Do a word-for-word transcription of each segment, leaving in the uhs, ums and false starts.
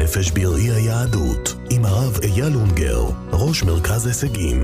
הנפש בראי היהדות עם הרב אייל אונגר, ראש מרכז הישגים.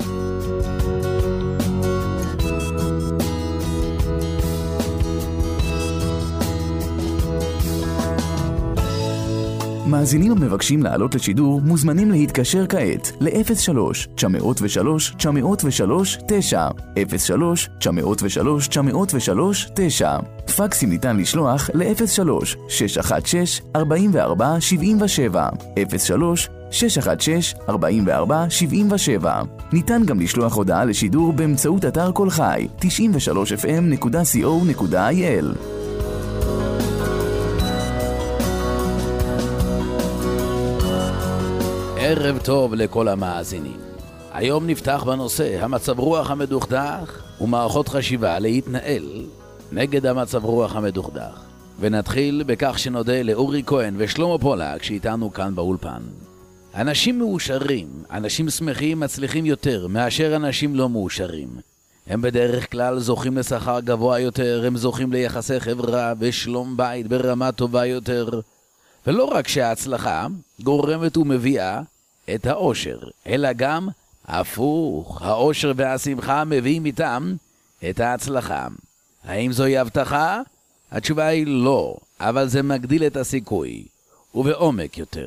מאזינים המבקשים לעלות לשידור מוזמנים להתקשר כעת ל-אפס שלוש תשע אפס שלוש תשע אפס שלוש תשע אפס שלוש תשע אפס שלוש תשע אפס שלוש תשע. פקסים ניתן לשלוח ל-אפס שלוש שש אחת שש ארבע ארבע שבע שבע אפס שלוש שש אחת שש ארבע ארבע שבע שבע. ניתן גם לשלוח הודעה לשידור באמצעות אתר כל חי תשעים ושלוש אף אם נקודה סי או נקודה איי אל. ערב טוב לכל המאזינים. היום נפתח בנושא המצב רוח המדוכדך ומערכות חשיבה להתנהל נגד המצב רוח המדוכדך. ונתחיל בכך שנודה לאורי כהן ושלמה פולק שאיתנו כאן באולפן. אנשים מאושרים, אנשים שמחים מצליחים יותר מאשר אנשים לא מאושרים. הם בדרך כלל זוכים לשכר גבוה יותר, הם זוכים ליחסי חברה ושלום בית ברמה טובה יותר. ולא רק שההצלחה גורמת ומביאה את האושר, אלא גם הפוך, האושר והשמחה מביאים איתם את ההצלחה. האם זוהי הבטחה? התשובה היא לא, אבל זה מגדיל את הסיכוי, ובעומק יותר.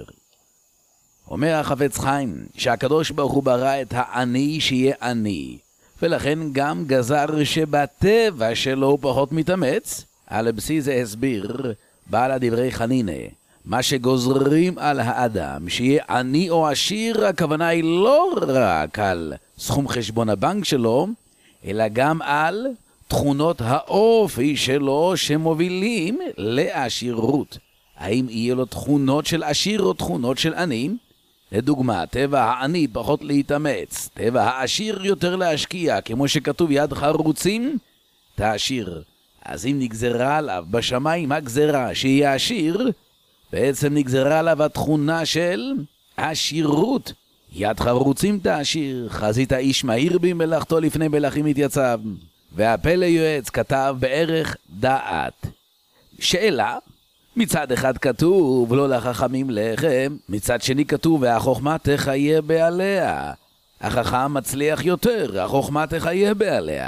אומר החפץ חיים שהקדוש ברוך הוא ברא את העני שיהיה עני, ולכן גם גזר שבטבע שלו הוא פחות מתאמץ. על בסיס זה הסביר בעל הדברי חנינה, מה שגוזרים על האדם שיהיה עני או עשיר, הכוונה היא לא רק על סכום חשבון הבנק שלו, אלא גם על תכונות האופי שלו שמובילים לעשירות. האם יהיה לו תכונות של עשיר או תכונות של עני? לדוגמה, טבע העני פחות להתאמץ, טבע העשיר יותר להשקיע, כמו שכתוב יד חרוצים תעשיר. אז אם נגזרה עליו בשמיים הגזרה שיהיה עשיר, בעצם נגזרה עליו התכונה של עשירות. יד חרוצים תעשיר, חזית האיש מהיר במלאכתו לפני מלאכים התייצב. והפלא יועץ כתב בערך דעת. שאלה, מצד אחד כתוב לא לחכמים לחם, מצד שני כתוב והחוכמה תחיה בעליה. החכם מצליח יותר, החוכמה תחיה בעליה.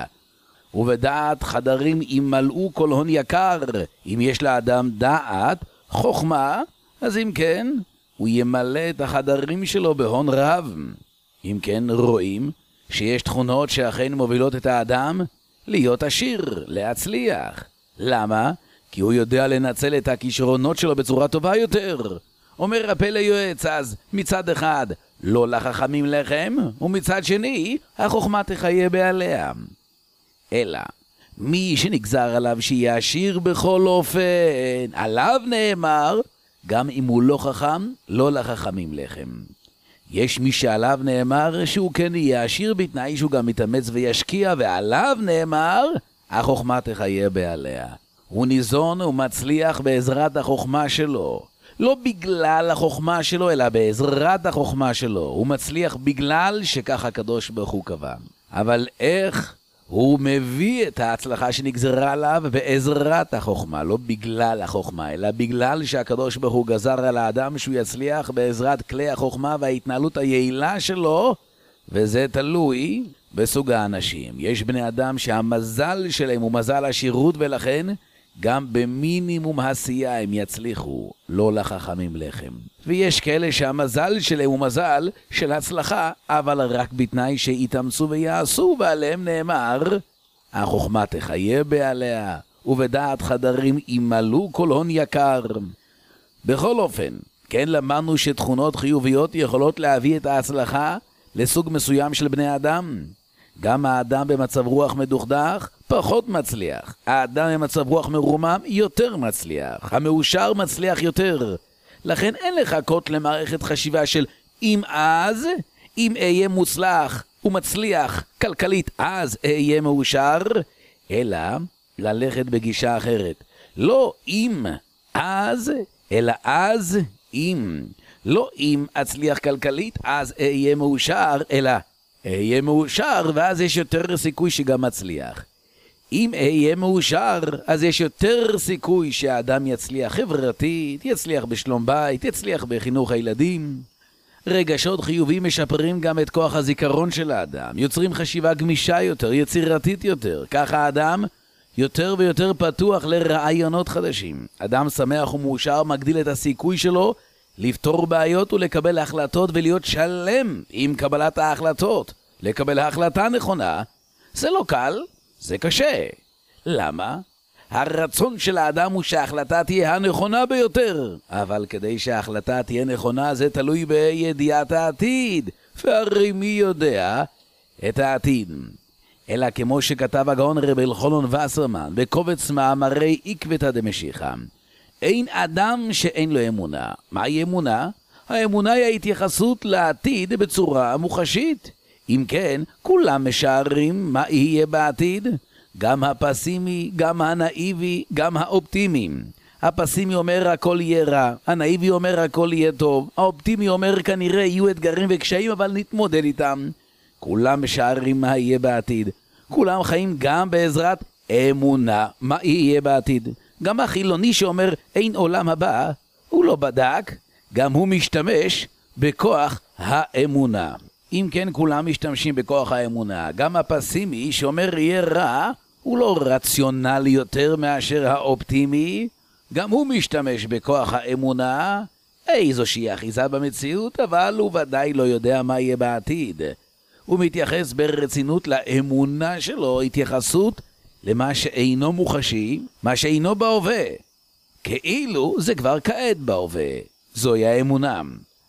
ובדעת חדרים ימלאו כל הון יקר. אם יש לאדם דעת חוכמה, אז אם כן, הוא ימלא את החדרים שלו בהון רב. אם כן, רואים שיש תכונות שאכן מובילות את האדם להיות עשיר, להצליח. למה? כי הוא יודע לנצל את הכישרונות שלו בצורה טובה יותר. אומר הפלא יועץ, אז מצד אחד לא לחכמים לחם, ומצד שני החוכמה תחיה בעליה. אלא מי שנגזר עליו שיהיה עשיר בכל אופן, עליו נאמר, גם אם הוא לא חכם, לא לחכמים לחם. יש מי שעליו נאמר שהוא כן יהיה עשיר בתנאי שהוא גם מתאמץ וישקיע, ועליו נאמר, החוכמה תחיה בעליה. הוא ניזון ומצליח בעזרת החוכמה שלו. לא בגלל החוכמה שלו, אלא בעזרת החוכמה שלו. הוא מצליח בגלל שכך הקדוש ברוך הוא קבע. אבל איך הוא מביא את ההצלחה שנגזרה עליו? בעזרת החוכמה, לא בגלל החוכמה, אלא בגלל שהקדוש ברוך הוא גזר על האדם שהוא יצליח בעזרת כלי החוכמה וההתנהלות היעילה שלו, וזה תלוי בסוג האנשים. יש בני אדם שהמזל שלהם הוא מזל עשירות, ולכן גם במינימום עשייה הם יצליחו, לא לחכמים לחם. ויש כאלה שהמזל שלהם הוא מזל של הצלחה, אבל רק בתנאי שיתאמצו ויעשו, ועליהם נאמר, החוכמה תחיה בעליה, ובדעת חדרים ימלאו כל הון יקר. בכל אופן, כן למדנו שתכונות חיוביות יכולות להביא את ההצלחה לסוג מסוים של בני אדם. גם האדם במצב רוח מדוכדך פחות מצליח. האדם במצב רוח מרומם יותר מצליח. המאושר מצליח יותר. לכן אין לחכות למערכת חשיבה של אם אז, אם אהיה מוצלח ומצליח כלכלית, אז אהיה מאושר, אלא ללכת בגישה אחרת. לא אם אז, אלא אז אם. לא אם אצליח כלכלית, אז אהיה מאושר, אלא אהיה מאושר, ואז יש יותר סיכוי שגם מצליח. אם אהיה מאושר, אז יש יותר סיכוי שהאדם יצליח חברתית, יצליח בשלום בית, יצליח בחינוך הילדים. רגשות חיוביים משפרים גם את כוח הזיכרון של האדם, יוצרים חשיבה גמישה יותר, יצירתית יותר. ככה האדם יותר ויותר פתוח לרעיונות חדשים. אדם שמח ומאושר מגדיל את הסיכוי שלו לפתור בעיות ולקבל החלטות ולהיות שלם עם קבלת ההחלטות. לקבל ההחלטה נכונה זה לא קל, זה קשה. למה? הרצון של האדם הוא שההחלטה תהיה הנכונה ביותר. אבל כדי שההחלטה תהיה נכונה זה תלוי בידיעת העתיד. והרי מי יודע את העתיד? אלא כמו שכתב הגאון רב אלחנן וסרמן בקובץ מאמרי עקבתא דמשיחא, אין אדם שאין לו אמונה. מהי אמונה? האמונה היא ההתייחסות לעתיד בצורה מוחשית. אם כן, כולם משערים מה יהיה בעתיד. גם הפסימי, גם הנאיבי, גם האופטימי. הפסימי אומר הכל יהיה רע, הנאיבי אומר הכל יהיה טוב, האופטימי אומר כנראה יהיו אתגרים וקשיים אבל נתמודד איתם. כולם משערים מה יהיה בעתיד. כולם חיים גם בעזרת אמונה מה יהיה בעתיד. גם החילוני שאומר אין עולם הבא, הוא לא בדק, גם הוא משתמש בכוח האמונה. אם כן, כולם משתמשים בכוח האמונה. גם הפסימי שאומר יהיה רע, הוא לא רציונלי יותר מאשר האופטימי, גם הוא משתמש בכוח האמונה. איזושהי אחיזה במציאות, אבל הוא ודאי לא יודע מה יהיה בעתיד. הוא מתייחס ברצינות לאמונה שלו, התייחסות למה שאינו מוחשי, מה שאינו בהווה. כאילו זה כבר כעת בהווה. זוהי האמונה.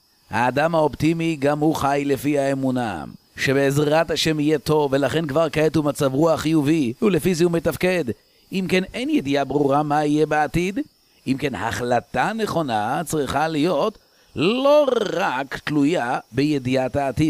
האדם האופטימי גם הוא חי לפי האמונה, שבעזרת השם יהיה טוב, ולכן כבר כעת הוא מצב רוח חיובי, ולפי זה הוא מתפקד. אם כן, אין ידיעה ברורה מה יהיה בעתיד. אם כן, החלטה נכונה צריכה להיות לא רק תלויה בידיעת העתיד.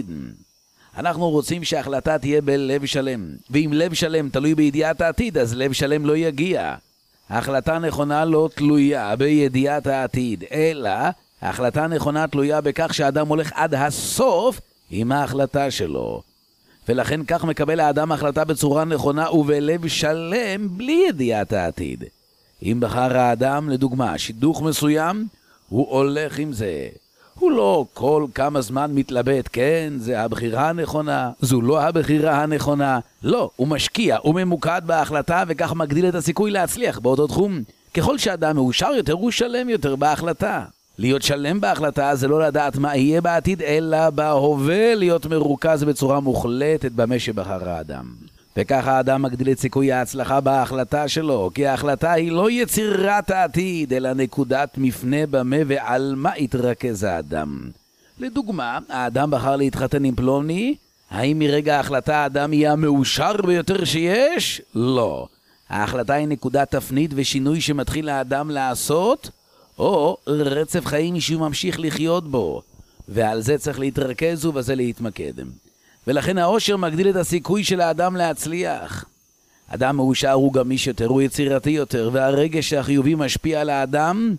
אנחנו רוצים שההחלטה תהיה בלב שלם, ואם לב שלם תלוי בידיעת העתיד, אז לב שלם לא יגיע. ההחלטה נכונה לא תלויה בידיעת העתיד, אלא ההחלטה נכונה תלויה בכך שהאדם הולך עד הסוף עם ההחלטה שלו. ולכן כך מקבל האדם החלטה בצורה נכונה ובלב שלם בלי ידיעת העתיד. אם בחר האדם לדוגמה שידוך מסוים, הוא הולך עם זה. הוא לא כל כמה זמן מתלבט, כן, זה הבחירה הנכונה, זו לא הבחירה הנכונה. לא, הוא משקיע, הוא ממוקד בהחלטה וכך מגדיל את הסיכוי להצליח באותו תחום. ככל שאדם מאושר יותר, הוא שלם יותר בהחלטה. להיות שלם בהחלטה זה לא לדעת מה יהיה בעתיד, אלא בהווה להיות מרוכז בצורה מוחלטת במה שבחר האדם. וככה האדם מגדיל את סיכוי ההצלחה בהחלטה שלו, כי ההחלטה היא לא יצירת העתיד, אלא נקודת מפנה במה ועל מה יתרכז האדם. לדוגמה, האדם בחר להתחתן עם פלוני, האם מרגע ההחלטה האדם יהיה המאושר ביותר שיש? לא. ההחלטה היא נקודת תפנית ושינוי שמתחיל האדם לעשות, או רצף חיים שהוא ממשיך לחיות בו, ועל זה צריך להתרכז ובזה להתמקד. ולכן האושר מגדיל את הסיכוי של האדם להצליח. אדם מאושר הוא גמיש יותר, הוא יצירתי יותר, והרגש החיובי משפיע על האדם,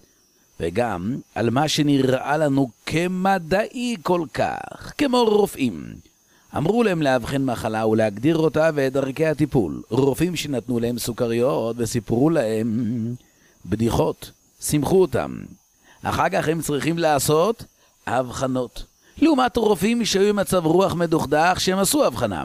וגם על מה שנראה לנו כמדעי כל כך, כמו רופאים. אמרו להם להבחן מחלה ולהגדיר אותה ואת דרכי הטיפול. רופאים שנתנו להם סוכריות וסיפרו להם בדיחות, שמחו אותם. אחר כך הם צריכים לעשות הבחנות. לעומת רופאים שהיו מצב רוח מדוכדך שהם עשו הבחנה.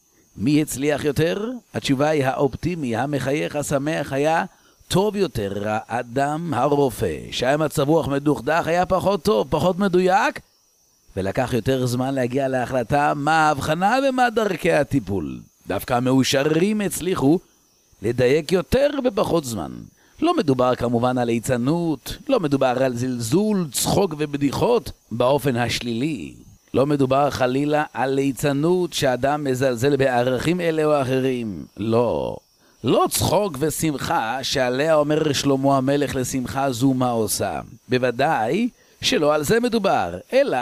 מי הצליח יותר? התשובה היא האופטימי, המחייך, השמח היה טוב יותר. האדם הרופא שהיה מצב רוח מדוכדך היה פחות טוב, פחות מדויק, ולקח יותר זמן להגיע להחלטה מה ההבחנה ומה דרכי הטיפול. דווקא המאושרים הצליחו לדייק יותר בפחות זמן. לא מדובר כמובן על ליצנות, לא מדובר על זלזול, צחוק ובדיחות באופן השלילי. לא מדובר חלילה על ליצנות שאדם מזלזל בערכים אלה או אחרים. לא. לא צחוק ושמחה שעליה אומר שלמה המלך לשמחה זו מה עושה. בוודאי שלא על זה מדובר, אלא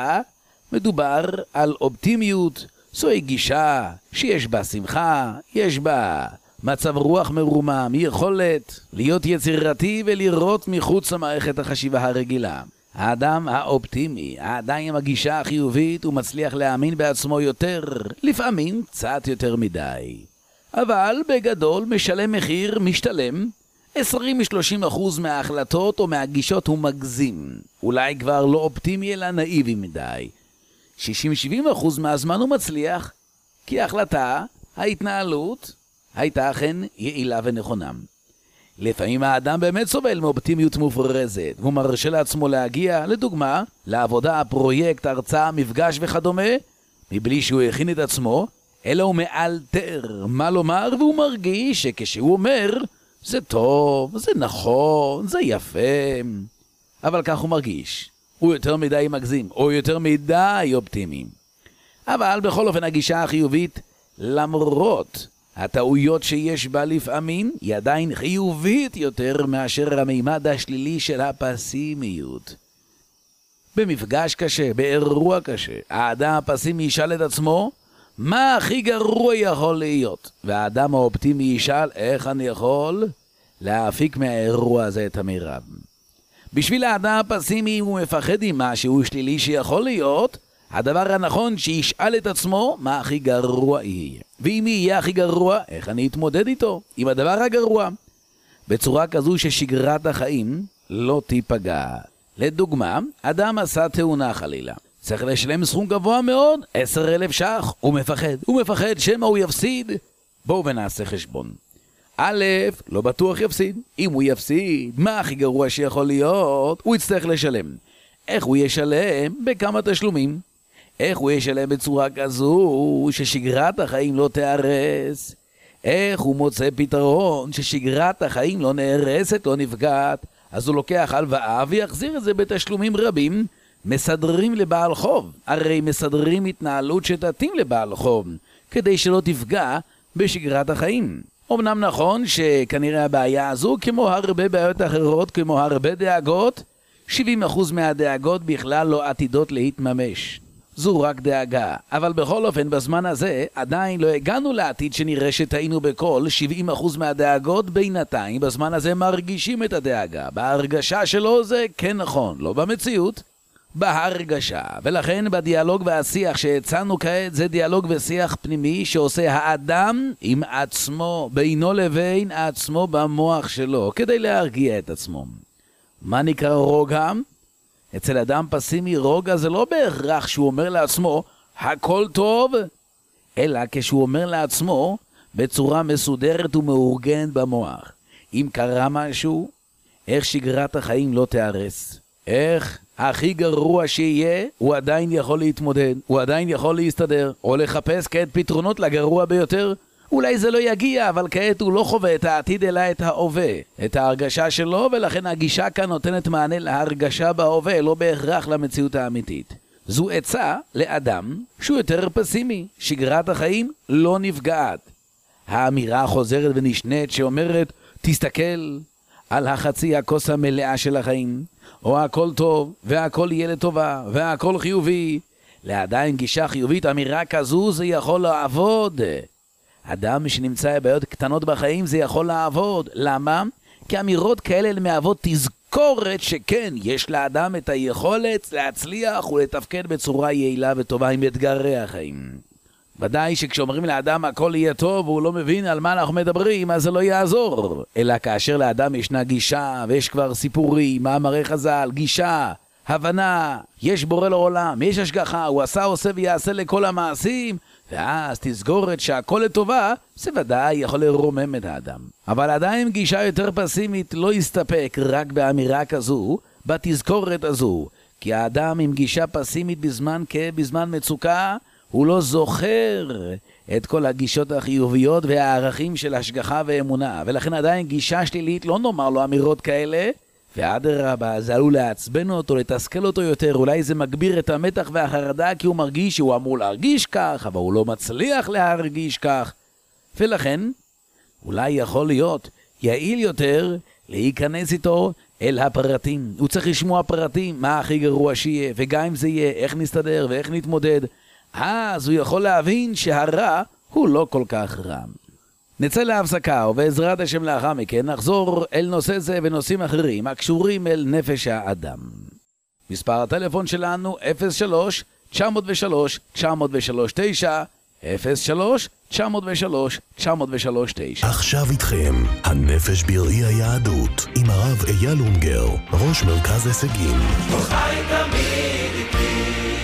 מדובר על אופטימיות, זוהי גישה שיש בה שמחה, יש בה מצב רוח מרומם, יכולת להיות יצירתי ולראות מחוץ למערכת החשיבה הרגילה. האדם האופטימי, האדם עם הגישה החיובית, הוא מצליח להאמין בעצמו יותר, לפעמים קצת יותר מדי. אבל בגדול משלם מחיר משתלם. עשרים ושלושים אחוז מההחלטות או מהגישות הוא מגזים. אולי כבר לא אופטימי אלא נאיבי מדי. שישים שבעים אחוז מהזמן הוא מצליח, כי ההחלטה, ההתנהלות, הייתה אכן יעילה ונכונה. לפעמים האדם באמת סובל מאופטימיות מופרזת, והוא מרשה לעצמו להגיע, לדוגמה, לעבודה, פרויקט, הרצאה, מפגש וכדומה, מבלי שהוא הכין את עצמו, אלא הוא מאלתר מה לומר, והוא מרגיש שכשהוא אומר, זה טוב, זה נכון, זה יפה. אבל כך הוא מרגיש. הוא יותר מדי מגזים, או יותר מדי אופטימי. אבל בכל אופן הגישה החיובית, למרות הטעויות שיש בה לפעמים, היא עדיין חיובית יותר מאשר המימד השלילי של הפסימיות. במפגש קשה, באירוע קשה, האדם הפסימי ישאל את עצמו, מה הכי גרוע יכול להיות? והאדם האופטימי ישאל, איך אני יכול להפיק מהאירוע הזה את המרב? בשביל האדם הפסימי, הוא מפחד עם משהו שלילי שיכול להיות, הדבר הנכון שישאל את עצמו מה הכי גרוע יהיה. ואם יהיה הכי גרוע, איך אני אתמודד איתו? עם הדבר הגרוע. בצורה כזו ששגרת החיים לא תיפגע. לדוגמה, אדם עשה תאונה חלילה. צריך לשלם סכום גבוה מאוד, עשר אלף שח. הוא מפחד. הוא מפחד שמה הוא יפסיד. בואו ונעשה חשבון. א', לא בטוח יפסיד. אם הוא יפסיד, מה הכי גרוע שיכול להיות? הוא יצטרך לשלם. איך הוא ישלם? בכמה תשלומים. איך הוא ישלם בצורה כזו ששגרת החיים לא תיהרס? איך הוא מוצא פתרון ששגרת החיים לא נהרסת, לא נפגעת? אז הוא לוקח הלוואה ויחזיר את זה בתשלומים רבים. מסדרים לבעל חוב. הרי מסדרים התנהלות שתתאים לבעל חוב, כדי שלא תפגע בשגרת החיים. אמנם נכון שכנראה הבעיה הזו, כמו הרבה בעיות אחרות, כמו הרבה דאגות, שבעים אחוז מהדאגות בכלל לא עתידות להתממש. זו רק דאגה. אבל בכל אופן, בזמן הזה, עדיין לא הגענו לעתיד שנראה שטעינו בכל שבעים אחוז מהדאגות. בינתיים, בזמן הזה מרגישים את הדאגה. בהרגשה שלו זה כן נכון, לא במציאות. בהרגשה. ולכן בדיאלוג והשיח שהצענו כעת, זה דיאלוג ושיח פנימי שעושה האדם עם עצמו, בינו לבין עצמו במוח שלו, כדי להרגיע את עצמו. מה נקרא רוגע? אצל אדם פסימי רוגע זה לא בהכרח שהוא אומר לעצמו הכל טוב, אלא כשהוא אומר לעצמו בצורה מסודרת ומאורגנת במוח. אם קרה משהו, איך שגרת החיים לא תיהרס. איך הכי גרוע שיהיה, הוא עדיין יכול להתמודד, הוא עדיין יכול להסתדר, או לחפש כעת פתרונות לגרוע ביותר. אולי זה לא יגיע, אבל כעת הוא לא חווה את העתיד אלא את ההווה, את ההרגשה שלו, ולכן הגישה כאן נותנת מענה להרגשה בהווה, לא בהכרח למציאות האמיתית. זו עצה לאדם שהוא יותר פסימי, שגרת החיים לא נפגעת. האמירה החוזרת ונשנית שאומרת, תסתכל על החצי הכוס המלאה של החיים, או הכל טוב, והכל יהיה לטובה, והכל חיובי. לעדיין גישה חיובית, אמירה כזו זה יכול לעבוד. אדם שנמצא בבעיות קטנות בחיים זה יכול לעבוד. למה? כי אמירות כאלה מהוות תזכורת שכן, יש לאדם את היכולת להצליח ולתפקד בצורה יעילה וטובה עם אתגרי החיים. ודאי שכשאומרים לאדם הכל יהיה טוב והוא לא מבין על מה אנחנו מדברים, אז זה לא יעזור. אלא כאשר לאדם ישנה גישה ויש כבר סיפורים, מאמרי חז"ל, גישה, הבנה, יש בורא לעולם, יש השגחה, הוא עשה, עושה ויעשה לכל המעשים, ואז תסגורת שהכל לטובה, זה ודאי יכול לרומם את האדם. אבל עדיין גישה יותר פסימית לא יסתפק רק באמירה כזו, בתזכורת הזו, כי האדם עם גישה פסימית בזמן כאב, בזמן מצוקה, הוא לא זוכר את כל הגישות החיוביות והערכים של השגחה ואמונה, ולכן עדיין גישה שלילית לא נאמר לו אמירות כאלה, ואדרבה, זה עלול לעצבן אותו, לתסכל אותו יותר, אולי זה מגביר את המתח והחרדה, כי הוא מרגיש שהוא אמור להרגיש כך, אבל הוא לא מצליח להרגיש כך, ולכן אולי יכול להיות יעיל יותר להיכנס איתו אל הפרטים. הוא צריך לשמוע פרטים, מה הכי גרוע שיהיה, וגם אם זה יהיה, איך נסתדר ואיך נתמודד, אז הוא יכול להבין שהרע הוא לא כל כך רע. נצא להפסקה, ובעזרת השם לאחר מכן נחזור אל נושא זה ונושאים אחרים הקשורים אל נפש האדם. מספר הטלפון שלנו אפס שלוש תשע אפס שלוש תשע אפס שלוש תשע, אפס שלוש תשע אפס שלוש תשע אפס שלוש תשע. עכשיו איתכם, הנפש בראי היהדות, עם הרב אייל אונגר, ראש מרכז הישגים. חי תמיד איתי.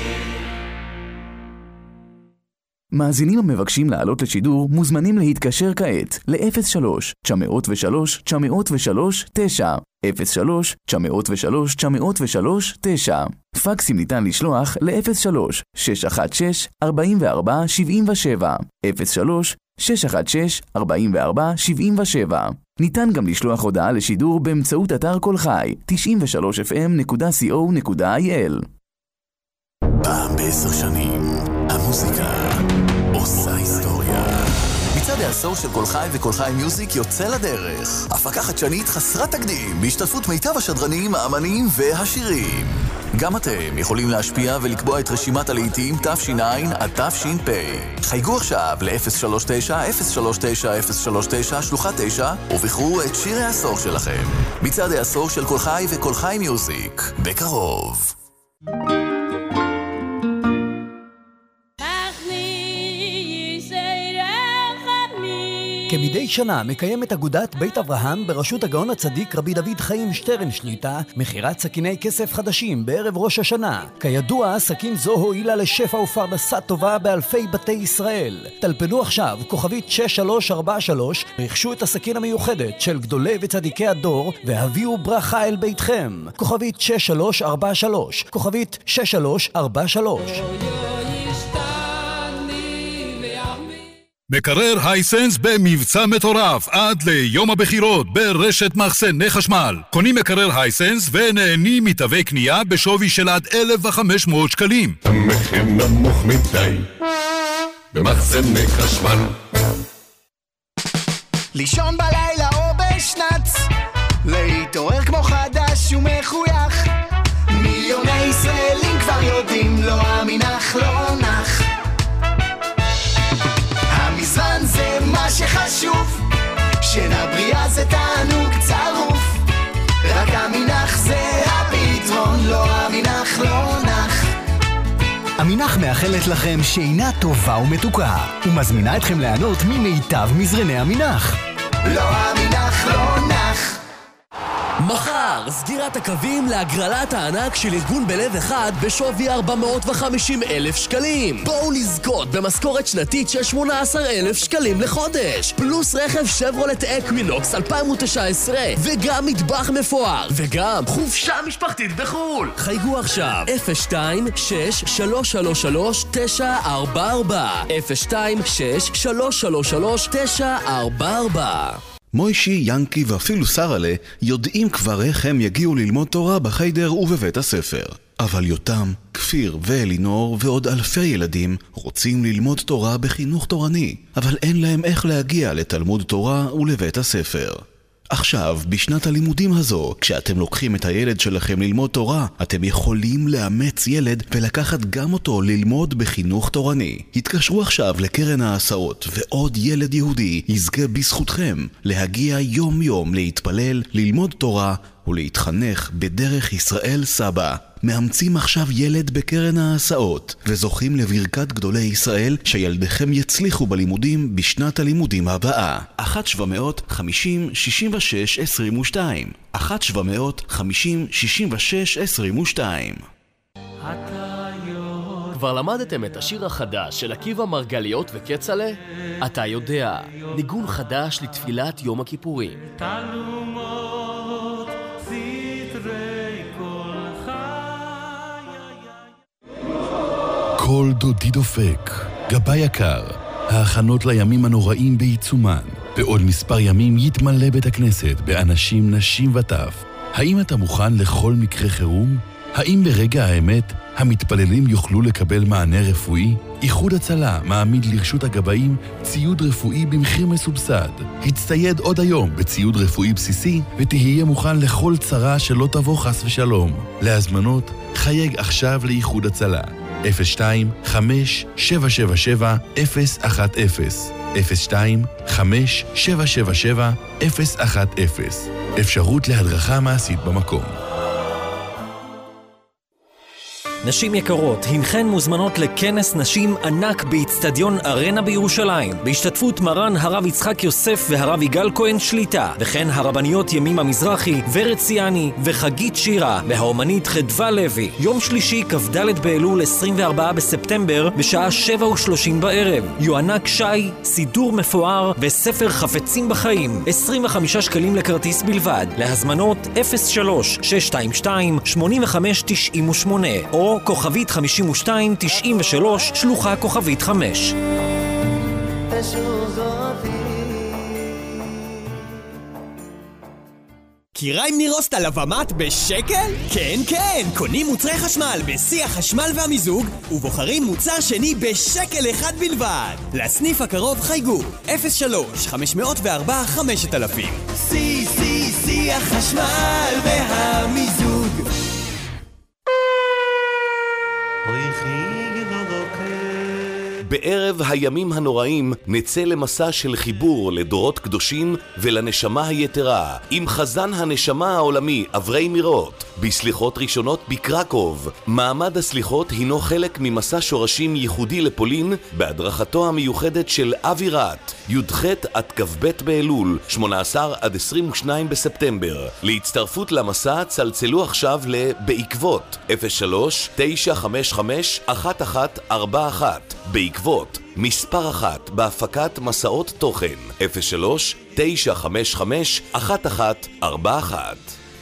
מאזינים המבקשים לעלות לשידור מוזמנים להתקשר כעת ל-אפס שלוש תשע אפס שלוש תשע אפס שלוש תשע, אפס שלוש תשע אפס שלוש תשע אפס שלוש תשע. פקסים ניתן לשלוח ל-אפס שלוש שש אחת שש ארבע ארבע שבע שבע, אפס שלוש שש אחת שש ארבע ארבע שבע שבע. ניתן גם לשלוח הודעה לשידור באמצעות אתר כל חי תשעים ושלוש אף אם נקודה קו נקודה איי אל. פעם בעשר שנים, המוזיקה עושה היסטוריה. מצעד העשור של כל חי וכל חי מיוזיק יוצא לדרך. הפקה חדשנית חסרת תקדים, בהשתתפות מיטב השדרנים, האמנים והשירים. גם אתם יכולים להשפיע ולקבוע את רשימת הלהיטים תש"ע עד תש"פ. חייגו עכשיו ל-אפס שלוש תשע אפס שלוש תשע אפס שלוש תשע שלוחה תשע ובחרו את שיר העשור שלכם. מצעד העשור של כל חי וכל חי מיוזיק, בקרוב. כמדי שנה מקיימת אגודת בית אברהם בראשות הגאון הצדיק רבי דוד חיים שטרן שליטה מכירת סכיני כסף חדשים בערב ראש השנה. כידוע, סכין זו הועילה לשפע ופרנסה טובה באלפי בתי ישראל. טלפנו עכשיו כוכבית שש שלוש ארבע שלוש, רכשו את הסכין המיוחדת של גדולי וצדיקי הדור והביאו ברכה אל ביתכם. כוכבית שש שלוש ארבע שלוש, כוכבית שש שלוש ארבע שלוש. מקרר הייסנס במבצע מטורף עד ליום הבחירות ברשת מחסני חשמל. קונים מקרר הייסנס ונהנים מתווי קנייה בשווי של עד אלף וחמש מאות שקלים. המחיר נמוך מדי במחסני חשמל. לישון בלילה או בשנץ, להתעורר כמו חדש ומחוייך. מיליוני ישראלים כבר יודעים, לא המנח לא נח. המזמן זה מה שחשוב, שינה בריאה זה תענוג צרוף. רק המנח זה הפתרון, לא המנח לא נח. המנח מאחלת לכם שינה טובה ומתוקה ומזמינה אתכם ליהנות ממיטב מזרני המנח. לא המנח לא נח. מחר, סגירת הקווים להגרלת הענק של ארגון בלב אחד בשווי ארבע מאות וחמישים אלף שקלים. בואו לזכות במשכורת שנתית של שמונה עשר אלף שקלים לחודש, פלוס רכב שברולט אקווינוקס אלפיים ותשע עשרה, וגם מטבח מפואר, וגם חופשה משפחתית בחול. חייגו עכשיו אפס שתיים שש שלוש שלוש שלוש תשע ארבע ארבע, אפס שתיים שש שלוש שלוש שלוש תשע ארבע ארבע. מוישי, ינקי ואפילו סרלה יודעים כבר איך הם יגיעו ללמוד תורה בחיידר ובבית הספר. אבל יותם, כפיר ואלינור ועוד אלפי ילדים רוצים ללמוד תורה בחינוך תורני, אבל אין להם איך להגיע לתלמוד תורה ולבית הספר. עכשיו, בשנת הלימודים הזו, כשאתם לוקחים את הילד שלכם ללמוד תורה, אתם יכולים לאמץ ילד ולקחת גם אותו ללמוד בחינוך תורני. התקשרו עכשיו לקרן ההסעות, ועוד ילד יהודי יזכה בזכותכם להגיע יום יום להתפלל, ללמוד תורה ולהתחנך בדרך ישראל סבא. מאמצים עכשיו ילד בקרן ההסעות וזוכים לברכת גדולי ישראל שילדיכם יצליחו בלימודים בשנת הלימודים הבאה. אחת שבע מאות חמישים שישים ושש עשרים ושתיים, אחת שבע מאות חמישים שישים ושש עשרים ושתיים. כבר למדתם את השיר החדש של עקיבא מרגליות וקצלה? אתה יודע, ניגון חדש לתפילת יום הכיפורים. כל דודי דופק, גבה יקר, ההכנות לימים הנוראים בעיצומן. בעוד מספר ימים יתמלא בית הכנסת באנשים, נשים וטף. האם אתה מוכן לכל מקרה חירום? האם ברגע האמת המתפללים יוכלו לקבל מענה רפואי? איחוד הצלה מעמיד לרשות הגבאים ציוד רפואי במחיר מסובסד. הצטייד עוד היום בציוד רפואי בסיסי ותהיה מוכן לכל צרה שלא תבוא חס ושלום. להזמנות חייג עכשיו לאיחוד הצלה. אפס שתיים חמש שבע שבע שבע אפס אחת אפס, אפס שתיים חמש שבע שבע שבע אפס אחת אפס. אפשרות להדרכה מעשית במקום. נשים יקרות, הינכן מוזמנות לכנס נשים ענק באצטדיון ארנה בירושלים, בהשתתפות מרן הרב יצחק יוסף והרב יגאל כהן שליטה, וכן הרבניות ימימה מזרחי, ורד ציאני וחגית שירה, והאומנית חדווה לוי. יום שלישי, כ"ד באלול, עשרים וארבעה בספטמבר, בשעה שבע ושלושים בערב. יוענק שי, סידור מפואר וספר חפצים בחיים. עשרים וחמישה שקלים לכרטיס בלבד. להזמנות אפס שלוש שש שתיים שתיים שמונה חמש תשע שמונה או כוכבית חמישים ושתיים תשעים ושלוש שלוחה כוכבית חמש. קיריים נירוסט על הבמת בשקל? כן, כן! קונים מוצרי חשמל בשיא החשמל והמיזוג ובוחרים מוצר שני בשקל אחד בלבד. לסניף הקרוב חייגו אפס שלוש חמש אפס ארבע חמשת אלפים. שיא, שיא, שיא החשמל והמיזוג. בערב הימים הנוראים נצא למסע של חיבור לדורות קדושים ולנשמה היתרה עם חזן הנשמה העולמי אברי מירות בסליחות ראשונות בקרקוב. מעמד הסליחות הינו חלק ממסע שורשים ייחודי לפולין בהדרכתו המיוחדת של אווירת י"ח עד כ"ב באלול שמונה עשר עד עשרים ושניים בספטמבר. להצטרפות למסע צלצלו עכשיו לבעקבות אפס שלוש תשע חמש חמש אחת אחת ארבע אחת. בעקבות מספר אחת בהפקת מסעות תוכן אפס שלוש תשע חמש חמש אחת אחת ארבע אחת.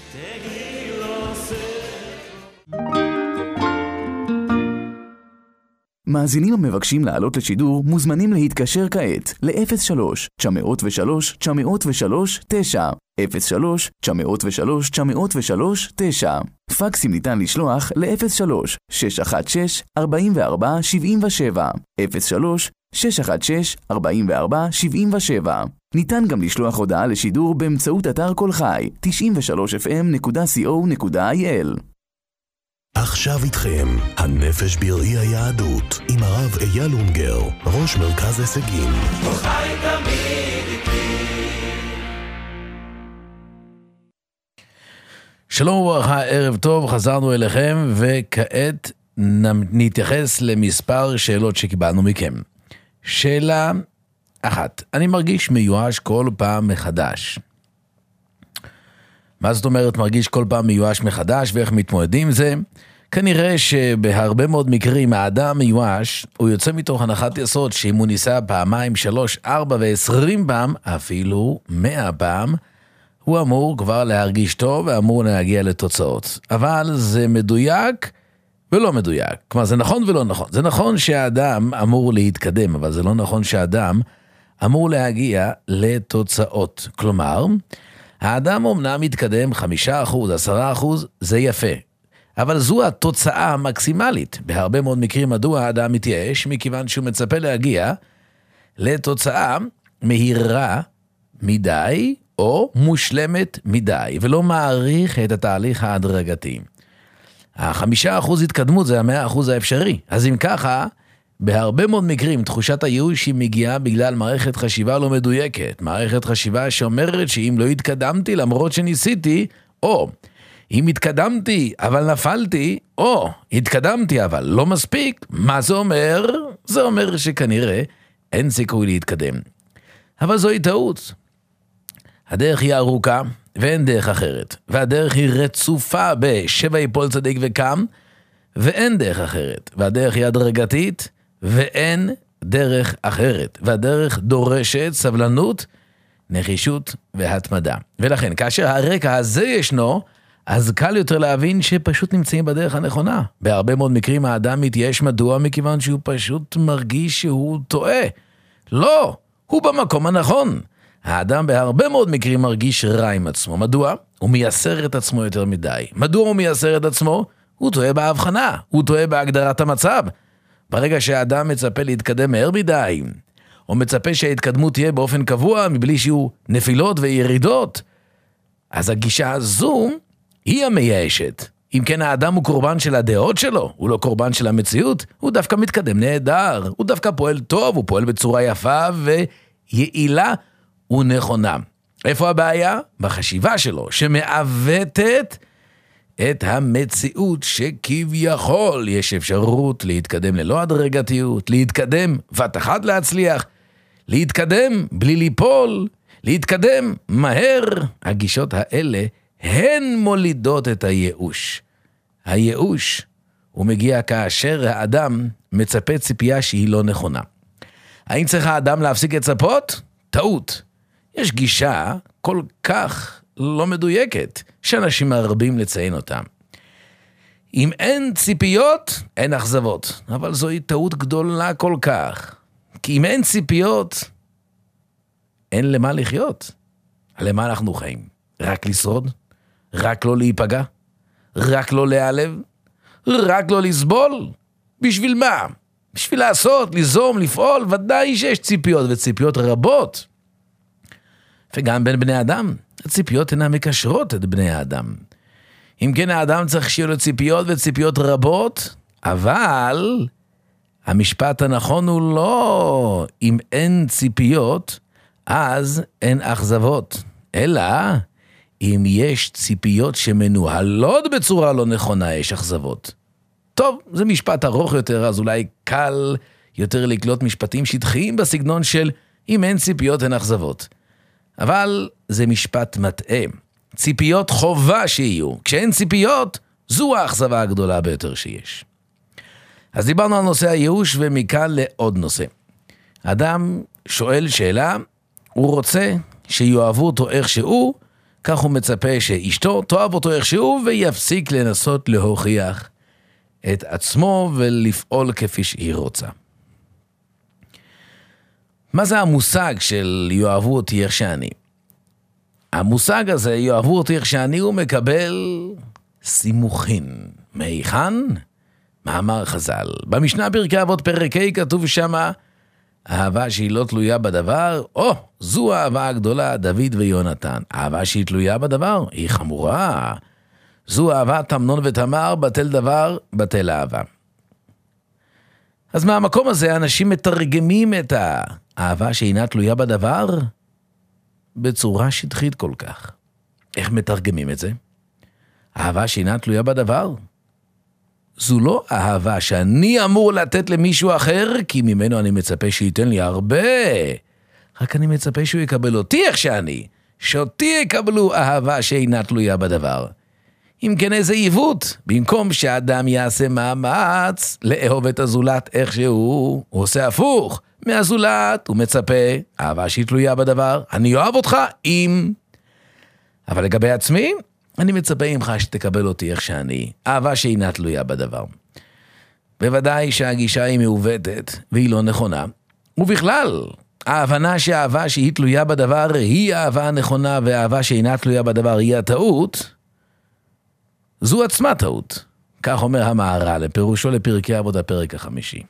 מאזינים המבקשים לעלות לשידור מוזמנים להתקשר כעת ל-אפס שלוש תשע אפס שלוש תשע אפס שלוש תשע אפס שלוש תשע אפס שלוש תשע אפס שלוש תשע. פקסים ניתן לשלוח ל-אפס שלוש שש אחת שש ארבע ארבע שבע שבע אפס שלוש שש אחת שש ארבע ארבע שבע שבע. ניתן גם לשלוח הודעה לשידור באמצעות אתר כל חי תשעים ושלוש אף אם נקודה סי או נקודה איי אל. עכשיו איתכם, הנפש בראי היהדות, עם הרב אייל אונגר, ראש מרכז הישגים. כל חי תמיד איתי. שלום וברכה, ערב טוב, חזרנו אליכם, וכעת נתייחס למספר שאלות שקיבלנו מכם. שאלה אחת, אני מרגיש מיואש כל פעם מחדש. מה זאת אומרת מרגיש כל פעם מיואש מחדש ואיך מתמודדים עם זה? כנראה שבהרבה מאוד מקרים האדם מיואש, הוא יוצא מתוך הנחת יסוד שאם הוא ניסה פעמיים, שלוש, ארבע ועשרים פעם, אפילו מאה פעם, הוא אמור כבר להרגיש טוב ואמור להגיע לתוצאות. אבל זה מדויק ולא מדויק. כלומר, זה נכון ולא נכון. זה נכון שהאדם אמור להתקדם, אבל זה לא נכון שהאדם אמור להגיע לתוצאות. כלומר, האדם אומנם מתקדם חמישה אחוז, עשרה אחוז, זה יפה. אבל זו התוצאה המקסימלית. בהרבה מאוד מקרים מדוע האדם מתייאש, מכיוון שהוא מצפה להגיע לתוצאה מהירה מדי, או מושלמת מדי, ולא מעריך את התהליך ההדרגתי. החמישה אחוז התקדמות זה המאה אחוז האפשרי. אז אם ככה, בהרבה מאוד מקרים תחושת הייאוש היא מגיעה בגלל מערכת חשיבה לא מדויקת. מערכת חשיבה שאומרת שאם לא התקדמתי למרות שניסיתי, או אם התקדמתי אבל נפלתי, או התקדמתי אבל לא מספיק, מה זה אומר? זה אומר שכנראה אין סיכוי להתקדם. אבל זוהי טעות. הדרך היא ארוכה ואין דרך אחרת. והדרך היא רצופה בשבע יפול צדיק וקם, ואין דרך אחרת. והדרך היא הדרגתית, ואין דרך אחרת. והדרך דורשת סבלנות, נחישות והתמדה. ולכן, כאשר הרקע הזה ישנו, אז קל יותר להבין שפשוט נמצאים בדרך הנכונה. בהרבה מאוד מקרים האדם מתייאש מדוע, מכיוון שהוא פשוט מרגיש שהוא טועה. לא, הוא במקום הנכון. האדם בהרבה מאוד מקרים מרגיש רע עם עצמו. מדוע? הוא מייסר את עצמו יותר מדי. מדוע הוא מייסר את עצמו? הוא טועה בהבחנה, הוא טועה בהגדרת המצב. ברגע שהאדם מצפה להתקדם מהר מדי, או מצפה שההתקדמות תהיה באופן קבוע, מבלי שיהיו נפילות וירידות, אז הגישה הזו היא המייאשת. אם כן האדם הוא קורבן של הדעות שלו, הוא לא קורבן של המציאות, הוא דווקא מתקדם נהדר, הוא דווקא פועל טוב, הוא פועל בצורה יפה ויעילה ונכונה. איפה הבעיה? בחשיבה שלו, שמעוותת את המציאות שכביכול יש אפשרות להתקדם ללא הדרגתיות, להתקדם ותחת להצליח, להתקדם בלי ליפול, להתקדם מהר. הגישות האלה הן מולידות את הייאוש. הייאוש הוא מגיע כאשר האדם מצפה ציפייה שהיא לא נכונה. האם צריך האדם להפסיק לצפות? טעות. יש גישה כל כך לא מדויקת שאנשים מרבים לציין אותם. אם אין ציפיות, אין אכזבות. אבל זוהי טעות גדולה כל כך. כי אם אין ציפיות, אין למה לחיות. למה אנחנו חיים? רק לשרוד? רק לא להיפגע? רק לא להיעלב? רק לא לסבול? בשביל מה? בשביל לעשות, ליזום, לפעול? ודאי שיש ציפיות, וציפיות רבות. וגם בין בני אדם, הציפיות אינן מקשרות את בני האדם. אם כן, האדם צריך שיהיו לו ציפיות וציפיות רבות, אבל המשפט הנכון הוא לא אם אין ציפיות, אז אין אכזבות, אלא אם יש ציפיות שמנוהלות בצורה לא נכונה, יש אכזבות. טוב, זה משפט ארוך יותר, אז אולי קל יותר לקלוט משפטים שטחיים בסגנון של אם אין ציפיות אין אכזבות. אבל זה משפט מטעה. ציפיות חובה שיהיו. כשאין ציפיות, זו האכזבה הגדולה ביותר שיש. אז דיברנו על נושא הייאוש, ומכאן לעוד נושא. אדם שואל שאלה, הוא רוצה שיואבו אותו איך שהוא, כך הוא מצפה שאשתו תאהב אותו איך שהוא, ויפסיק לנסות להוכיח את עצמו ולפעול כפי שהיא רוצה. מה זה המושג של יאהבו אותי איך שאני? המושג הזה, יאהבו אותי איך שאני, הוא מקבל סימוכין. מהיכן? מאמר חז"ל. במשנה פרקי אבות פרק ה' כתוב שמה, אהבה שהיא לא תלויה בדבר, או, זו האהבה הגדולה, דוד ויונתן. אהבה שהיא תלויה בדבר, היא חמורה. זו אהבת אמנון ותמר, בטל דבר, בטל אהבה. אז מהמקום הזה אנשים מתרגמים את האהבה שאינה תלויה בדבר בצורה שטחית כל כך. איך מתרגמים את זה? אהבה שאינה תלויה בדבר. זו לא אהבה שאני אמור לתת למישהו אחר, כי ממנו אני מצפה שייתן לי הרבה. רק אני מצפה שהוא יקבל אותי איך שאני, שאותי יקבלו אהבה שאינה תלויה בדבר. אם כן איזה עיוות, במקום שהאדם יעשה מאמץ לאהוב את הזולת איך שהוא, הוא עושה הפוך. מהזולת הוא מצפה, אהבה שהיא תלויה בדבר, אני אוהב אותך אם. אבל לגבי עצמי, אני מצפה ממך שתקבל אותי איך שאני, אהבה שאינה תלויה בדבר. בוודאי שהגישה היא מעוותת והיא לא נכונה. ובכלל, ההבנה שהאהבה שהיא תלויה בדבר היא האהבה הנכונה, והאהבה שאינה תלויה בדבר היא הטעות, זו עצמה טעות. כך אומר המהר"ל, לפירושו לפרקי אבות הפרק החמישי.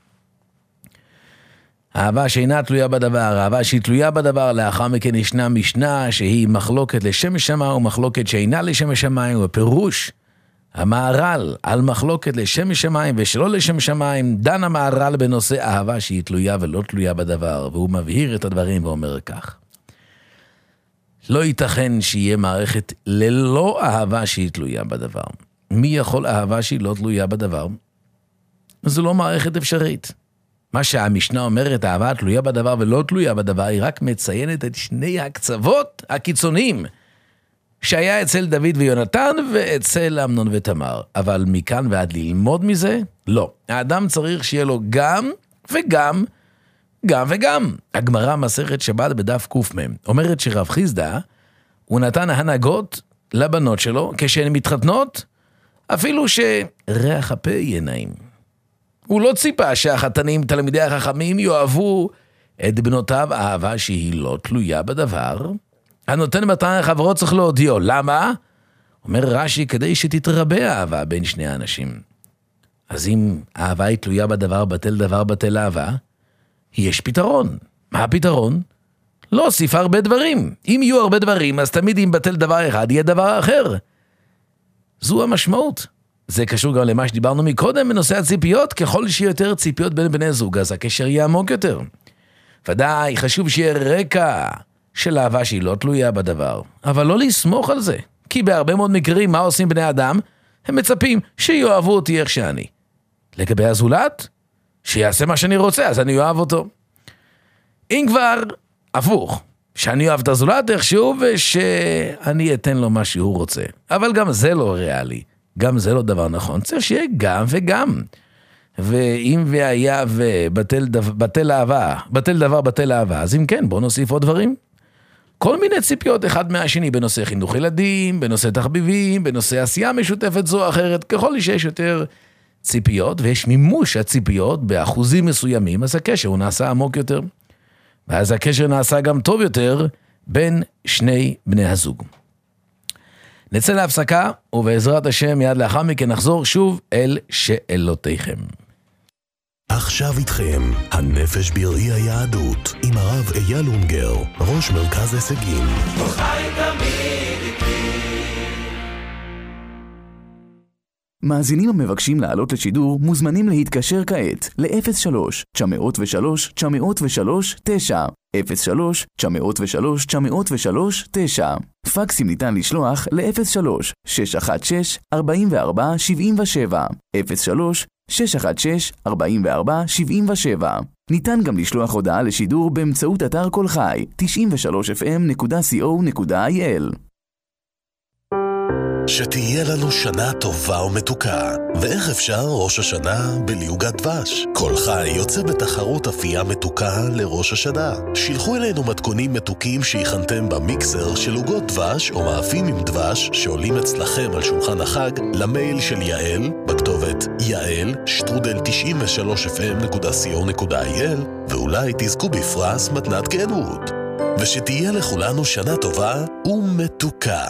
אהבה שאינה תלויה בדבר, אהבה שהיא תלויה בדבר, לאחר מכן ישנה משנה שהיא מחלוקת לשם שמיים ומחלוקת שאינה לשם שמיים, ופירוש המהר"ל על מחלוקת לשם שמיים ושלא לשם שמיים, דן המהר"ל בנושא אהבה שהיא תלויה ולא תלויה בדבר, והוא מבהיר את הדברים ואומר כך. לא ייתכן שיהיה מערכת ללא אהבה שהיא תלויה בדבר. מי יכול אהבה שהיא לא תלויה בדבר? זו לא מערכת אפשרית. מה שהמשנה אומרת, אהבה תלויה בדבר ולא תלויה בדבר, היא רק מציינת את שני הקצוות הקיצוניים, שהיה אצל דוד ויונתן ואצל אמנון ותמר. אבל מכאן ועד ללמוד מזה, לא. האדם צריך שיהיה לו גם וגם, גם וגם. הגמרא מסכת שבת בדף ק"מ אומרת שרב חיסדא, הוא נתן הנהגות לבנות שלו, כשהן מתחתנות, אפילו שריח הפה יהיה נעים. הוא לא ציפה שהחתנים, תלמידי החכמים, יאהבו את בנותיו אהבה שהיא לא תלויה בדבר. הנותן מתן לחברו צריך להודיעו. למה? אומר רש"י, כדי שתתרבה האהבה בין שני האנשים. אז אם האהבה היא תלויה בדבר, בטל דבר, בטל אהבה, יש פתרון. מה הפתרון? לא הוסיף הרבה דברים. אם יהיו הרבה דברים, אז תמיד אם בטל דבר אחד, יהיה דבר אחר. זו המשמעות. זה קשור גם למה שדיברנו מקודם בנושא הציפיות. ככל שיהיה יותר ציפיות בין בני זוג, אז הקשר יהיה עמוק יותר. ודאי, חשוב שיהיה רקע של אהבה שהיא לא תלויה בדבר. אבל לא לסמוך על זה. כי בהרבה מאוד מקרים, מה עושים בני אדם? הם מצפים שיואבו אותי איך שאני. לגבי הזולת, שיעשה מה שאני רוצה, אז אני אוהב אותו. אם כבר, הפוך, שאני אוהב את הזולת איכשהו, ושאני אתן לו מה שהוא רוצה. אבל גם זה לא ריאלי, גם זה לא דבר נכון, צריך שיהיה גם וגם. ואם והיה ובטל דבר, בטל אהבה, בטל דבר בטל אהבה, אז אם כן, בוא נוסיף עוד דברים. כל מיני ציפיות אחד מהשני, בנושא חינוך ילדים, בנושא תחביבים, בנושא עשייה משותפת זו או אחרת, ככל שיש יותר ציפיות, ויש מימוש הציפיות באחוזים מסוימים, אז הקשר הוא נעשה עמוק יותר. ואז הקשר נעשה גם טוב יותר בין שני בני הזוג. נצא להפסקה, ובעזרת השם מיד לאחר מכן נחזור שוב אל שאלותיכם. עכשיו איתכם, הנפש בראי היהדות, עם הרב אייל אונגר, ראש מרכז הישגים. כל חי תמיד איתי. מאזינים המבקשים לעלות לשידור מוזמנים להתקשר כעת ל-אפס שלוש תשע אפס שלוש תשע אפס שלוש תשע אפס שלוש תשע אפס שלוש תשע אפס שלוש תשע. פקסים ניתן לשלוח ל-אפס שלוש שש אחת שש ארבע ארבע שבע שבע אפס שלוש שש אחת שש ארבע ארבע שבע שבע. ניתן גם לשלוח הודעה לשידור באמצעות אתר כל חי תשעים ושלוש אף אם נקודה קו נקודה איי אל. שתהיה לנו שנה טובה ומתוקה. ואיך אפשר ראש השנה בלי עוגת דבש? כל חי יוצא בתחרות אפייה מתוקה לראש השנה. שילחו אלינו מתכונים מתוקים שהכנתם במיקסר של עוגות דבש או מאפים עם דבש שעולים אצלכם על שולחן החג למייל של יעל בכתובת יעל שטרודל תשעים ושלוש אף אם נקודה קו נקודה איי אל, ואולי תזכו בפרס מתנת קנווד. ושתהיה לכולנו שנה טובה ומתוקה.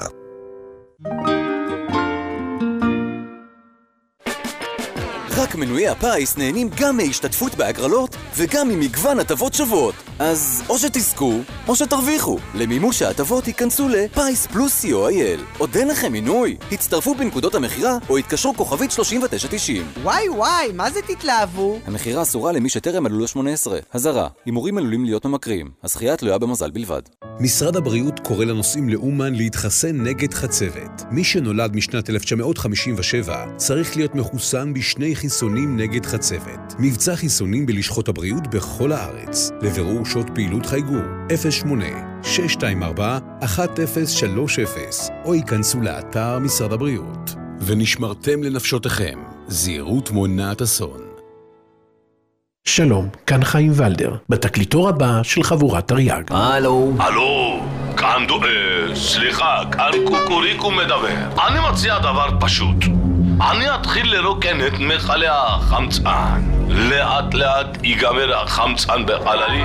רק מנויי הפיס נהנים גם מהשתתפות בהגרלות וגם ממגוון הטבות שוות. אז או שתזכו או שתרוויחו. למימוש ההטבות ייכנסו ל-פיס פלוס סי או איי אל. עוד אין לכם מינוי? הצטרפו בנקודות המחירה או התקשרו כוכבית שלושים ותשע תשעים. וואי וואי, מה זה תתלהבו? המחירה אסורה למי שטרם מלאו לו שמונה עשרה. הזרה, הימורים עלולים להיות ממכרים. הזכייה תלויה במזל בלבד. משרד הבריאות קורא לנוסעים לאומן להתחסן נגד חצבת. מי שנולד משנת אלף תשע מאות חמישים ושבע צריך להיות מחוסן בשני חיסונים נגד חצבת. מבצע חיסונים בלשכות הבריאות בכל הארץ. לבירור שעות פעילות חייגו אפס שמונה שש שתיים ארבע אחת אפס שלוש אפס או ייכנסו לאתר משרד הבריאות. ונשמרתם לנפשותיכם. זהירות מונעת אסון. שלום, כאן חיים ולדר, בתקליטור הבא של חבורת תרי"ג. הלו. הלו, כאן דו... אה, סליחה, כאן קוקוריקו מדבר. אני מציע דבר פשוט. אני אתחיל לרוקן את מכלי החמצן. לאט לאט ייגמר החמצן בחללי.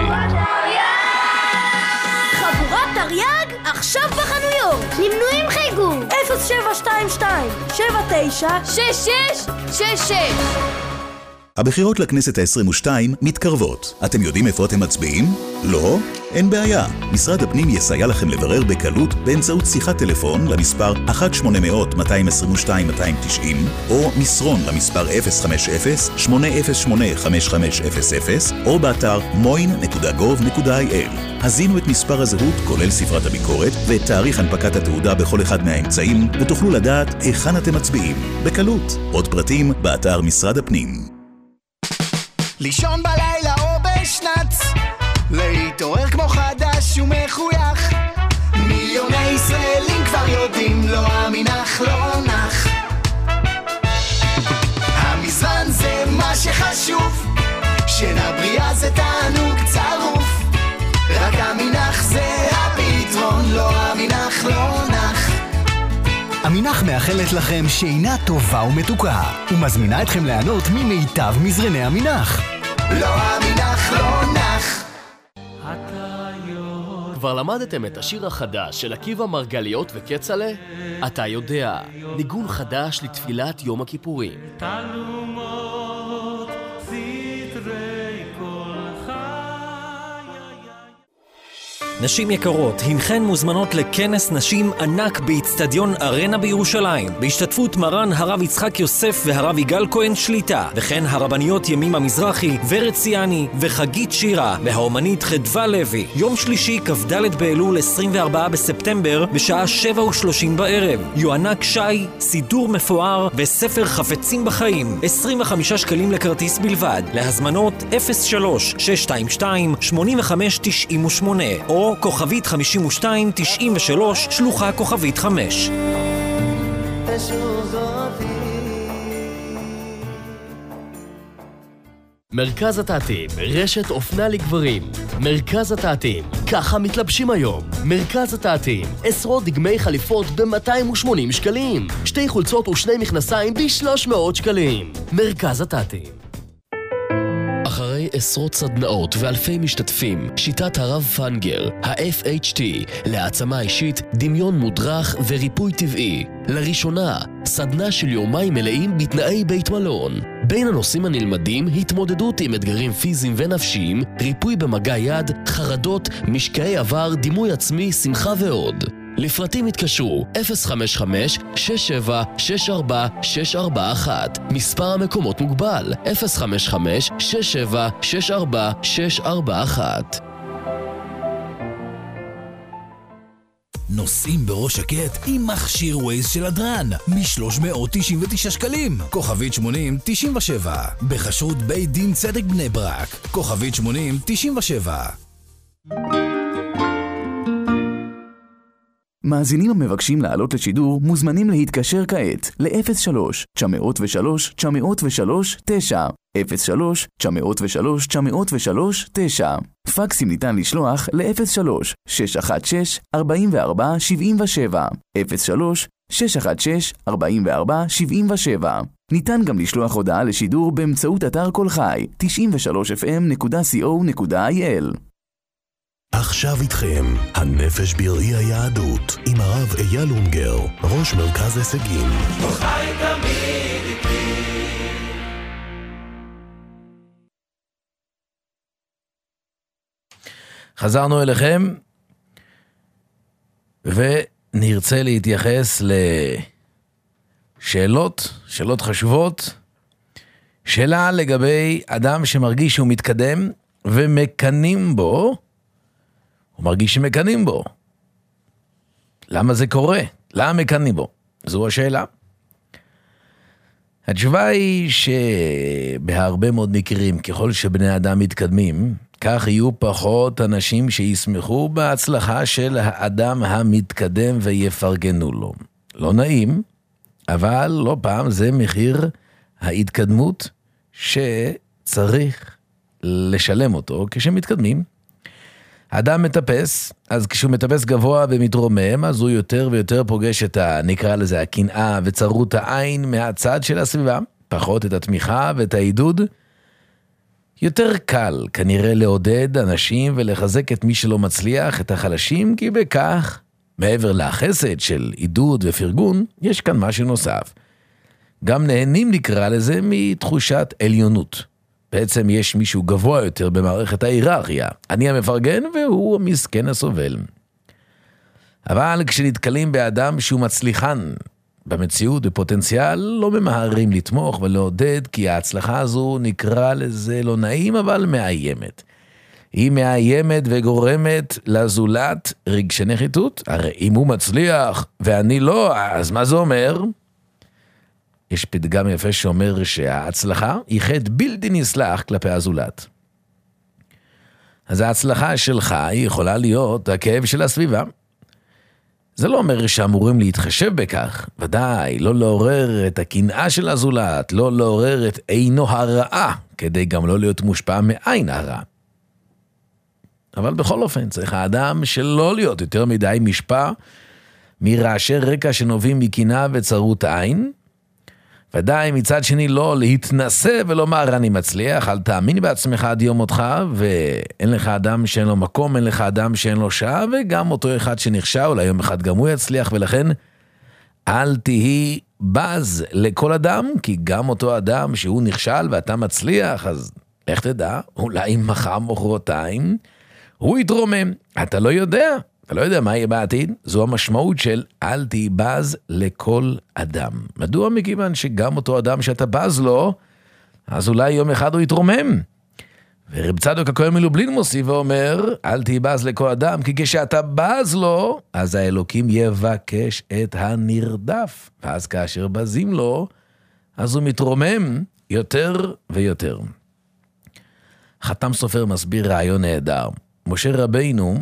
חבורת תרי"ג עכשיו בחנויות. למנויים חייגו אפס שבע שתיים שתיים שבע תשע שש שש שש שש. הבחירות לכנסת ה-עשרים ושתיים מתקרבות. אתם יודעים איפה אתם מצביעים? לא? אין בעיה. משרד הפנים יסייע לכם לברר בקלות באמצעות שיחת טלפון למספר אחת שמונה מאות מאתיים עשרים ושתיים מאתיים תשעים או מסרון למספר אפס חמש אפס שמונה אפס שמונה חמש חמש אפס אפס או באתר מוין נקודה גוב נקודה איי אל. הזינו את מספר הזהות כולל ספרת הביקורת ואת תאריך הנפקת התעודה בכל אחד מהאמצעים ותוכלו לדעת היכן אתם מצביעים. בקלות. עוד פרטים באתר משרד הפנים. לישון בלילה או בשנץ, להתעורר כמו חדש ומחוייך. מיליוני ישראלים כבר יודעים, לא המנח לא נח. המזרן זה מה שחשוב, שינה בריאה זה תענוג צרוף. רק המנח זה הפתרון, לא המנח לא נח. המנח מאחלת לכם שינה טובה ומתוקה, ומזמינה אתכם ליהנות ממיטב מזרני המנח. לא המנח לא נח. כבר למדתם את השיר החדש של עקיבא מרגליות וקצלה? אתה יודע, ניגון חדש לתפילת יום הכיפורים. תלומות סתרי כל חי. נשים יקרות, הנכן מוזמנות לכנס נשים ענק באצטדיון ארנה בירושלים, בהשתתפות מרן הרב יצחק יוסף והרב יגאל כהן שליטה, וכן הרבניות ימימה מזרחי, ורד ציאני וחגית שירה, והאומנית חדווה לוי. יום שלישי כ"ד באלול עשרים וארבעה בספטמבר בשעה שבע ושלושים בערב. יוענק שי, סידור מפואר וספר חפצים בחיים. עשרים וחמישה שקלים לכרטיס בלבד. להזמנות אפס שלוש שש שתיים שתיים שמונים וחמש תשעים ושמונה או כוכבית חמישים ושתיים תשעים ושלוש שלוחה כוכבית חמש. מרכז התעתים, רשת אופנה לגברים. מרכז התעתים, ככה מתלבשים היום. מרכז התעתים, עשרות דגמי חליפות ב-מאתיים ושמונים שקלים. שתי חולצות ושני מכנסיים ב-שלוש מאות שקלים. מרכז התעתים. אחרי עשרות סדנאות ואלפי משתתפים, שיטת הרב פנגר, ה-אף אייץ' טי, להעצמה אישית, דמיון מודרך וריפוי טבעי. לראשונה, סדנה של יומיים מלאים בתנאי בית מלון. בין הנושאים הנלמדים, התמודדות עם אתגרים פיזיים ונפשיים, ריפוי במגע יד, חרדות, משקעי עבר, דימוי עצמי, שמחה ועוד. לפרטים התקשרו אפס חמש חמש שש שבע שש ארבע שש ארבע אחת. מספר המקומות מוגבל אפס חמש חמש שש שבע שש ארבע שש ארבע אחת. נוסעים בראש שקט עם מכשיר ווייז של הדרן מ-שלוש מאות תשעים ותשעה שקלים. כוכבית שמונים תשעים ושבע. בחשרות בית דין צדק בני ברק. כוכבית שמונים תשעים ושבע. מאזינים המבקשים לעלות לשידור מוזמנים להתקשר כעת ל-אפס שלוש תשע אפס שלוש תשע אפס שלוש תשע אפס שלוש תשע אפס שלוש תשע אפס שלוש תשע. פקסים ניתן לשלוח ל-אפס שלוש שש אחת שש ארבע ארבע שבע שבע אפס שלוש שש אחת שש ארבע ארבע שבע שבע. ניתן גם לשלוח הודעה לשידור באמצעות אתר כל חי תשעים ושלוש אף אם נקודה קו נקודה איי אל. עכשיו איתכם, הנפש בראי היהדות, עם הרב אייל אונגר, ראש מרכז הישגים. חי תמיד איתי. חזרנו אליכם, ונרצה להתייחס לשאלות, שאלות חשובות. שאלה לגבי אדם שמרגיש שהוא מתקדם ומקנים בו, הוא מרגיש שמקנים בו. למה זה קורה? למה מקנים בו? זו השאלה. התשובה היא שבהרבה מאוד מקרים, ככל שבני אדם מתקדמים, כך יהיו פחות אנשים שישמחו בהצלחה של האדם המתקדם ויפרגנו לו. לא נעים, אבל לא פעם זה מחיר ההתקדמות שצריך לשלם אותו כשמתקדמים. האדם מטפס, אז כשהוא מטפס גבוה ומתרומם, אז הוא יותר ויותר פוגש את ה, נקרא לזה, הקנאה וצרות העין מהצד של הסביבה, פחות את התמיכה ואת העידוד. יותר קל כנראה לעודד אנשים ולחזק את מי שלא מצליח, את החלשים, כי בכך, מעבר לחסד של עידוד ופרגון, יש כאן משהו נוסף. גם נהנים נקרא לזה מתחושת עליונות. בעצם יש מישהו גבוה יותר במערכת ההיררכיה. אני המפרגן והוא המסכן הסובל. אבל כשנתקלים באדם שהוא מצליחן במציאות בפוטנציאל, לא ממהרים לתמוך ולעודד, כי ההצלחה הזו נקרא לזה לא נעים, אבל מאיימת. היא מאיימת וגורמת לזולת רגשי נחיתות. הרי אם הוא מצליח ואני לא, אז מה זה אומר? יש פתגם יפה שאומר שההצלחה היא חטא בלתי נסלח כלפי הזולת. אז ההצלחה שלך היא יכולה להיות הכאב של הסביבה. זה לא אומר שאמורים להתחשב בכך, ודאי, לא לעורר את הקנאה של הזולת, לא לעורר את עינו הרעה, כדי גם לא להיות מושפע מעין הרע. אבל בכל אופן, צריך האדם שלא להיות יותר מדי משפע מרעשי רקע שנובעים מקנאה וצרות עין, ודאי מצד שני לא להתנסה ולומר אני מצליח, אל תאמין בעצמך עד יום אותך, ואין לך אדם שאין לו מקום, אין לך אדם שאין לו שעה, וגם אותו אחד שנכשל, אולי יום אחד גם הוא יצליח, ולכן אל תהי בז לכל אדם, כי גם אותו אדם שהוא נכשל ואתה מצליח, אז איך תדע, אולי מחר מחרתיים, הוא יתרומם. אתה לא יודע, אתה לא יודע מה יהיה בעתיד. זו המשמעות של אל תהי בז לכל אדם. מדוע? מכיוון שגם אותו אדם שאתה בז לו, אז אולי יום אחד הוא יתרומם. ורב צדוק הכהן מלובלין מוסיף ואומר, אל תהי בז לכל אדם, כי כשאתה בז לו, אז האלוקים יבקש את הנרדף. ואז כאשר בזים לו, אז הוא מתרומם יותר ויותר. חתם סופר מסביר רעיון נהדר. משה רבינו,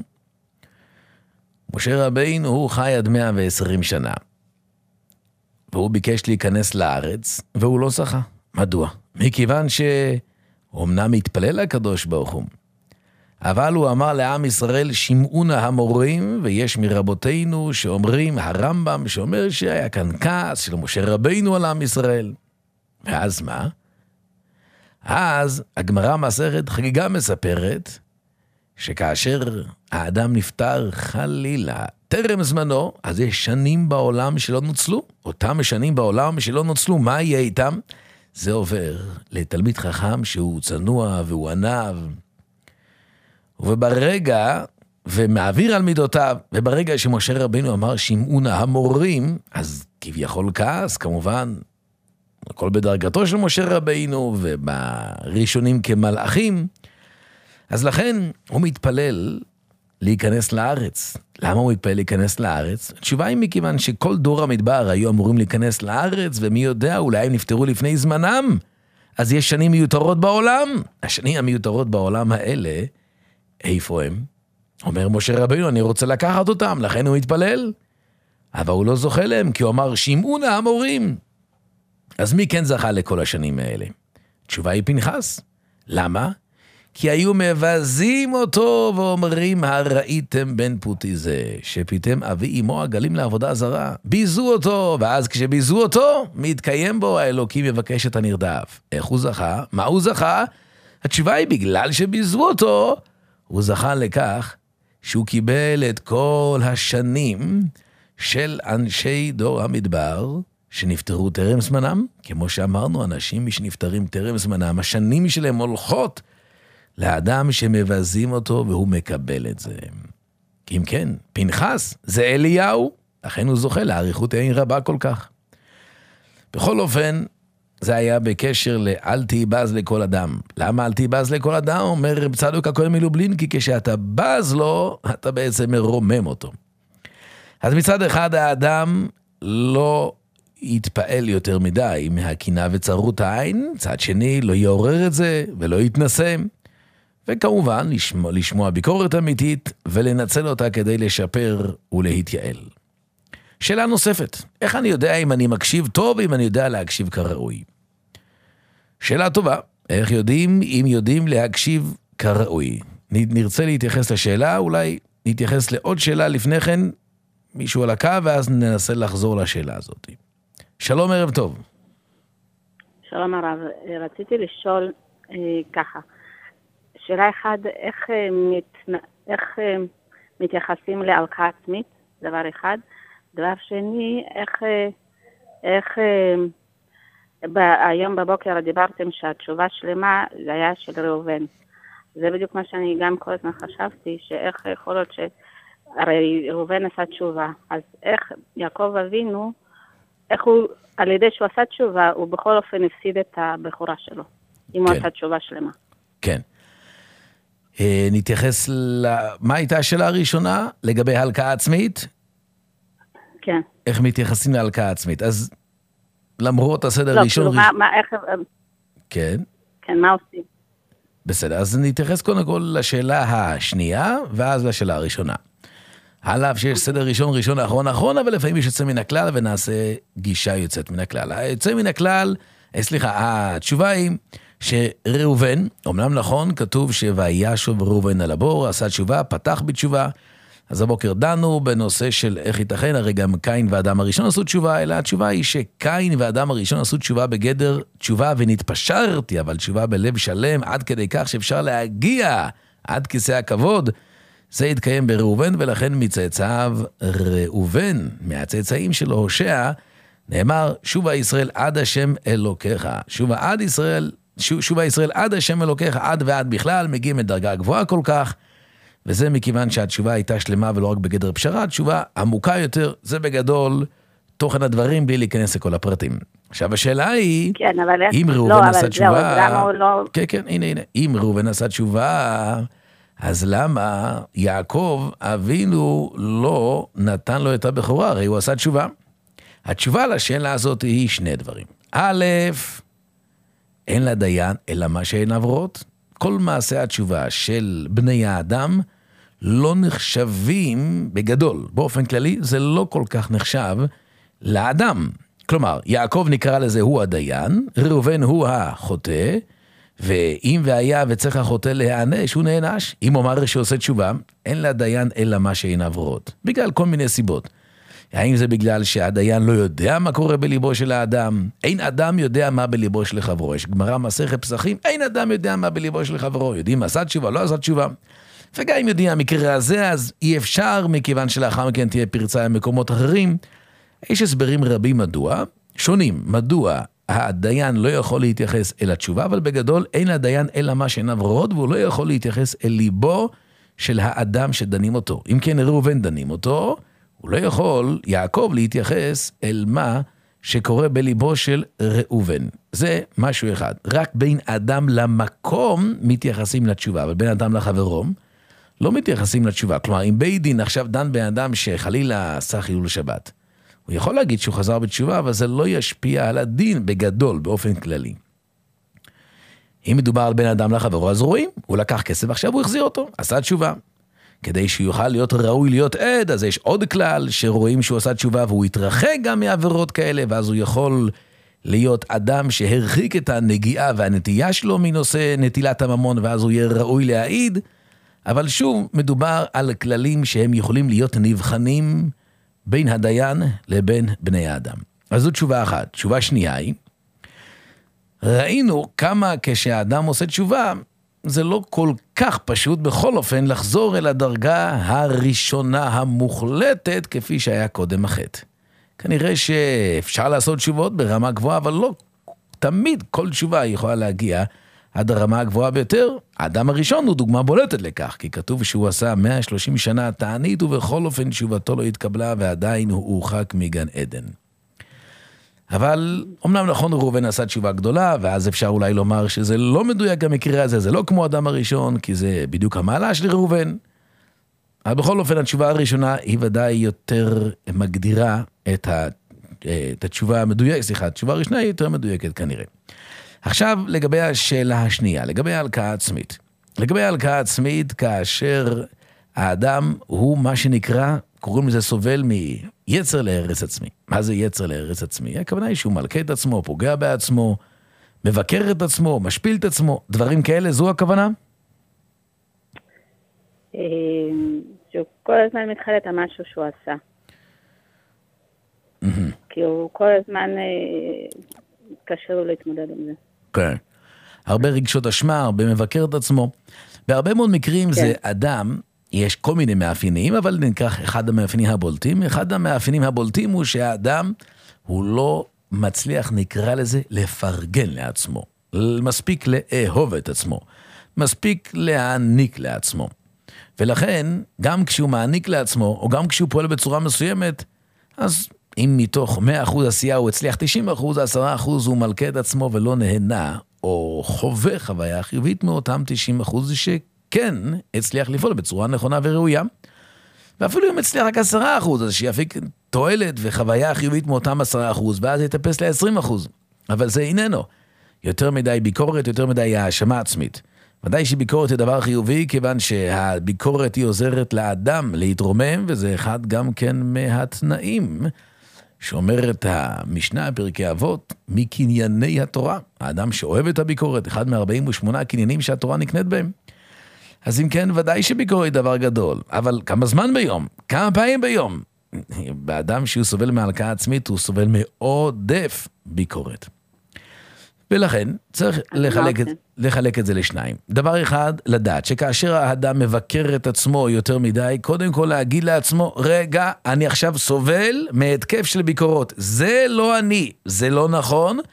משה רבינו הוא חי עד מאה ועשרים שנה. והוא ביקש להיכנס לארץ, והוא לא זכה. מדוע? מכיוון שהוא אמנם מתפלל לקדוש ברוך הוא, אבל הוא אמר לעם ישראל, שמעו נא המורים, ויש מרבותינו שאומרים, הרמב"ם שאומר שהיה כאן כעס של משה רבינו על עם ישראל. ואז מה? אז הגמרא מסכת חגיגה מספרת, שכאשר האדם נפטר חלילה, טרם זמנו, אז יש שנים בעולם שלא נוצלו. אותם שנים בעולם שלא נוצלו, מה יהיה איתם? זה עובר לתלמיד חכם שהוא צנוע והוא ענב, וברגע, ומעביר על מידותיו, וברגע שמשה רבינו אמר שמעו נא המורים, אז כביכול כעס, כמובן, הכל בדרגתו של משה רבינו, ובראשונים כמלאכים, אז לכן הוא מתפלל להיכנס לארץ. למה הוא מתפלל להיכנס לארץ? התשובה היא מכיוון שכל דור המדבר היו אמורים להיכנס לארץ, ומי יודע, אולי הם נפטרו לפני זמנם. אז יש שנים מיותרות בעולם. השנים המיותרות בעולם האלה, איפה הם? אומר משה רבינו, אני רוצה לקחת אותם, לכן הוא מתפלל. אבל הוא לא זוכה להם, כי הוא אמר, שמעו נא המורים. אז מי כן זכה לכל השנים האלה? התשובה היא פנחס. למה? כי היו מבזים אותו ואומרים, הראיתם בן פוטי זה, שפיתם אבי אמו הגלים לעבודה זרה. ביזו אותו, ואז כשביזו אותו, מתקיים בו, האלוקים יבקש את הנרדף. איך הוא זכה? מה הוא זכה? התשובה היא, בגלל שביזו אותו, הוא זכה לכך שהוא קיבל את כל השנים של אנשי דור המדבר, שנפטרו טרם זמנם. כמו שאמרנו, אנשים שנפטרים טרם זמנם, השנים שלהם הולכות לאדם שמבזים אותו והוא מקבל את זה. אם כן, פנחס זה אליהו, לכן הוא זוכה לאריכות עין רבה כל כך. בכל אופן, זה היה בקשר לאל תהי בז לכל אדם. למה אל תהי בז לכל אדם? אומר רב צדוק הכהן מלובלין, כי כשאתה בז לו, אתה בעצם מרומם אותו. אז מצד אחד האדם לא יתפעל יותר מדי מהקינה וצרות העין, צד שני לא יעורר את זה ולא יתנסם. וכמובן, לשמוע, לשמוע ביקורת אמיתית ולנצל אותה כדי לשפר ולהתייעל. שאלה נוספת, איך אני יודע אם אני מקשיב טוב, אם אני יודע להקשיב כראוי? שאלה טובה, איך יודעים אם יודעים להקשיב כראוי? נרצה להתייחס לשאלה, אולי נתייחס לעוד שאלה לפני כן, מישהו על הקו, ואז ננסה לחזור לשאלה הזאת. שלום, ערב טוב. שלום הרב, רציתי לשאול אה, ככה, שאלה אחד, איך, מת, איך מתייחסים להלקאה עצמית, דבר אחד. דבר שני, איך, איך ב, היום בבוקר דיברתם שהתשובה שלמה זה היה של ראובן. זה בדיוק מה שאני גם כל הזמן חשבתי, שאיך יכול להיות שהרי ראובן עשה תשובה. אז איך יעקב אבינו, איך הוא, על ידי שהוא עשה תשובה, הוא בכל אופן הפסיד את הבכורה שלו, אם כן. הוא עשה תשובה שלמה. כן. נתייחס ל... מה הייתה השאלה הראשונה? לגבי הלקאה עצמית? כן. איך מתייחסים להלקאה עצמית? אז למרות הסדר הראשון... לא, כאילו, מה, מה, איך... כן. כן, מה עושים? בסדר, אז נתייחס קודם כל לשאלה השנייה, ואז לשאלה הראשונה. עליו שיש סדר ראשון, ראשון, אחרון, אחרון, אבל לפעמים יש יוצא מן הכלל, ונעשה גישה יוצאת מן הכלל. היוצא מן הכלל, סליחה, התשובה היא... שראובן, אומנם נכון, כתוב שוישוב ראובן על הבור, עשה תשובה, פתח בתשובה, אז הבוקר דנו בנושא של איך ייתכן, הרי גם קין ואדם הראשון עשו תשובה, אלא התשובה היא שקין ואדם הראשון עשו תשובה בגדר תשובה ונתפשרתי, אבל תשובה בלב שלם, עד כדי כך שאפשר להגיע עד כיסא הכבוד, זה יתקיים בראובן, ולכן מצאצאיו ראובן, מהצאצאים שלו הושע, נאמר, שובה ישראל עד השם אלוקיך, שובה עד ישראל, שובה ישראל עד השם אלוקיך, עד ועד בכלל, מגיעים לדרגה גבוהה כל כך, וזה מכיוון שהתשובה הייתה שלמה ולא רק בגדר פשרה, התשובה עמוקה יותר, זה בגדול תוכן הדברים בלי להיכנס לכל הפרטים. עכשיו השאלה היא, כן, אבל אם לא, ראובן אבל עשה זהו, תשובה, למה הוא לא... כן, כן, הנה, הנה, אם ראובן עשה תשובה, אז למה יעקב אבינו לא נתן לו את הבכורה? הרי הוא עשה תשובה. התשובה לשאלה הזאת היא שני דברים. א', אין לה דיין אלא מה שהן עברות. כל מעשה התשובה של בני האדם לא נחשבים בגדול. באופן כללי זה לא כל כך נחשב לאדם. כלומר, יעקב נקרא לזה הוא הדיין, ראובן הוא החוטא, ואם והיה וצריך החוטא להיענש, הוא נענש. אם אומר שעושה תשובה, אין לה דיין אלא מה שהן עברות. בגלל כל מיני סיבות. האם זה בגלל שהדיין לא יודע מה קורה בליבו של האדם? אין אדם יודע מה בליבו של חברו. יש גמרא מסכת פסחים, אין אדם יודע מה בליבו של חברו. יודעים מה עשה תשובה, לא עשה תשובה. וגם אם יודעים המקרה הזה, אז אי אפשר, מכיוון שלאחר מכן תהיה פרצה במקומות אחרים. יש הסברים רבים מדוע, שונים, מדוע הדיין לא יכול להתייחס אל התשובה, אבל בגדול אין לדיין אלא מה שהן עברות, והוא לא יכול להתייחס אל ליבו של האדם שדנים אותו. אם כן ראובן דנים אותו, הוא לא יכול, יעקב, להתייחס אל מה שקורה בליבו של ראובן. זה משהו אחד. רק בין אדם למקום מתייחסים לתשובה, אבל בין אדם לחברו לא מתייחסים לתשובה. כלומר, אם בית דין עכשיו דן בן אדם שחלילה עשה חילול שבת, הוא יכול להגיד שהוא חזר בתשובה, אבל זה לא ישפיע על הדין בגדול, באופן כללי. אם מדובר על בן אדם לחברו, אז רואים, הוא לקח כסף, עכשיו הוא החזיר אותו, עשה תשובה. כדי שיוכל להיות ראוי להיות עד, אז יש עוד כלל שרואים שהוא עשה תשובה, והוא יתרחק גם מעבירות כאלה, ואז הוא יכול להיות אדם שהרחיק את הנגיעה והנטייה שלו מנושא נטילת הממון, ואז הוא יהיה ראוי להעיד. אבל שוב, מדובר על כללים שהם יכולים להיות נבחנים בין הדיין לבין בני האדם. אז זו תשובה אחת. תשובה שנייה היא, ראינו כמה כשהאדם עושה תשובה, זה לא כל כך פשוט בכל אופן לחזור אל הדרגה הראשונה המוחלטת כפי שהיה קודם החטא. כנראה שאפשר לעשות תשובות ברמה גבוהה, אבל לא תמיד כל תשובה יכולה להגיע עד הרמה הגבוהה ביותר. האדם הראשון הוא דוגמה בולטת לכך, כי כתוב שהוא עשה מאה ושלושים שנה תענית, ובכל אופן תשובתו לא התקבלה, ועדיין הוא הורחק מגן עדן. אבל אמנם נכון ראובן עשה תשובה גדולה, ואז אפשר אולי לומר שזה לא מדויק המקרה הזה, זה לא כמו האדם הראשון, כי זה בדיוק המעלה של ראובן. אבל בכל אופן התשובה הראשונה היא ודאי יותר מגדירה את, ה, את התשובה המדויקת, סליחה, התשובה הראשונה היא יותר מדויקת כנראה. עכשיו לגבי השאלה השנייה, לגבי ההלקאה העצמית. לגבי ההלקאה העצמית, כאשר האדם הוא מה שנקרא, קוראים לזה סובל מיצר להרס עצמי. מה זה יצר להרס עצמי? הכוונה היא שהוא מלכה את עצמו, פוגע בעצמו, מבקר את עצמו, משפיל את עצמו, דברים כאלה, זו הכוונה? שהוא כל הזמן מתחלט על משהו שהוא עשה. כי הוא כל הזמן קשה לו להתמודד עם זה. כן. הרבה רגשות אשמה, הרבה מבקר את עצמו. בהרבה מאוד מקרים זה אדם, יש כל מיני מאפיינים, אבל ניקח אחד המאפיינים הבולטים. אחד המאפיינים הבולטים הוא שהאדם הוא לא מצליח, נקרא לזה, לפרגן לעצמו. מספיק לאהוב את עצמו. מספיק להעניק לעצמו. ולכן, גם כשהוא מעניק לעצמו, או גם כשהוא פועל בצורה מסוימת, אז אם מתוך מאה אחוז עשייה הוא הצליח תשעים אחוז, עשרה אחוז הוא מלכה את עצמו ולא נהנה, או חווה חוויה חיובית מאותם תשעים אחוז שכן הצליח לפעול בצורה נכונה וראויה. ואפילו אם הצליח רק עשרה אחוז, אז שיפיק תועלת וחוויה חיובית מאותם עשרה אחוז, ואז יתאפס ל-עשרים אחוז. אבל זה איננו. יותר מדי ביקורת, יותר מדי האשמה עצמית. ודאי שביקורת היא דבר חיובי, כיוון שהביקורת היא עוזרת לאדם להתרומם, וזה אחד גם כן מהתנאים שאומרת המשנה פרקי אבות, מקנייני התורה. האדם שאוהב את הביקורת, אחד מ-ארבעים ושמונה קניינים שהתורה נקנית בהם. אז אם כן, ודאי שביקורת היא דבר גדול, אבל כמה זמן ביום? כמה פעמים ביום? באדם שהוא סובל מהלקאה עצמית, הוא סובל מעודף ביקורת. ולכן צריך לחלק את, לחלק את זה לשניים. דבר אחד, לדעת שכאשר האדם מבקר את עצמו יותר מדי, קודם כל להגיד לעצמו, רגע, אני עכשיו סובל מהתקף של ביקורות. זה לא אני, זה לא נכון,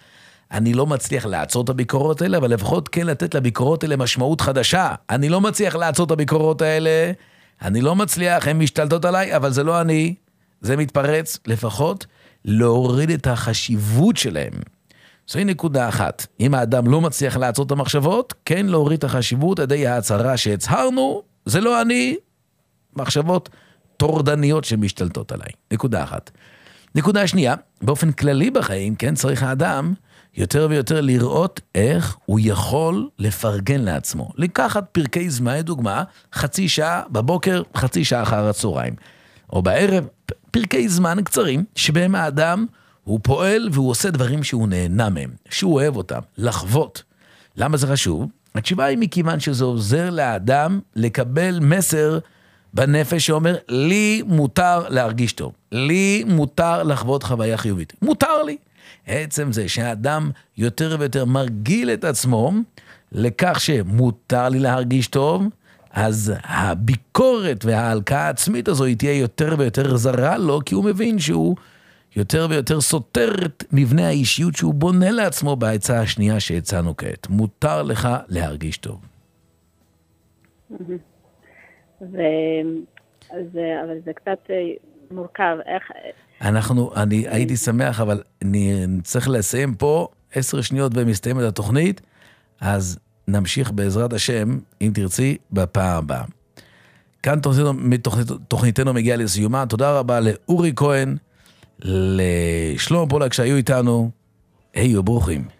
אני לא מצליח לעצור את הביקורות האלה, אבל לפחות כן לתת לביקורות האלה משמעות חדשה. אני לא מצליח לעצור את הביקורות האלה, אני לא מצליח, הן משתלטות עליי, אבל זה לא אני, זה מתפרץ, לפחות להוריד את החשיבות שלהם. זוהי נקודה אחת. אם האדם לא מצליח לעצור את המחשבות, כן להוריד את החשיבות עדי ההצהרה שהצהרנו, זה לא אני, מחשבות תורדניות שמשתלטות עליי. נקודה אחת. נקודה שנייה, באופן כללי בחיים, כן, צריך האדם יותר ויותר לראות איך הוא יכול לפרגן לעצמו. לקחת פרקי זמן, דוגמה, חצי שעה בבוקר, חצי שעה אחר הצהריים. או בערב, פרקי זמן קצרים, שבהם האדם הוא פועל והוא עושה דברים שהוא נהנה מהם, שהוא אוהב אותם, לחוות. למה זה חשוב? התשובה היא מכיוון שזה עוזר לאדם לקבל מסר בנפש שאומר, לי מותר להרגיש טוב, לי מותר לחוות חוויה חיובית, מותר לי. עצם זה שהאדם יותר ויותר מרגיל את עצמו לכך שמותר לי להרגיש טוב, אז הביקורת וההלקאה העצמית הזו היא תהיה יותר ויותר זרה לו, כי הוא מבין שהוא יותר ויותר סותר את מבנה האישיות שהוא בונה לעצמו בהצעה השנייה שהצענו כעת. מותר לך להרגיש טוב. זה, אבל זה קצת מורכב. איך... אנחנו, אני הייתי שמח, אבל אני צריך לסיים פה עשר שניות ומסתיים את התוכנית, אז נמשיך בעזרת השם, אם תרצי, בפעם הבאה. כאן תוכניתנו, תוכניתנו מגיעה לסיומה. תודה רבה לאורי כהן, לשלום פולק שהיו איתנו. היו ברוכים.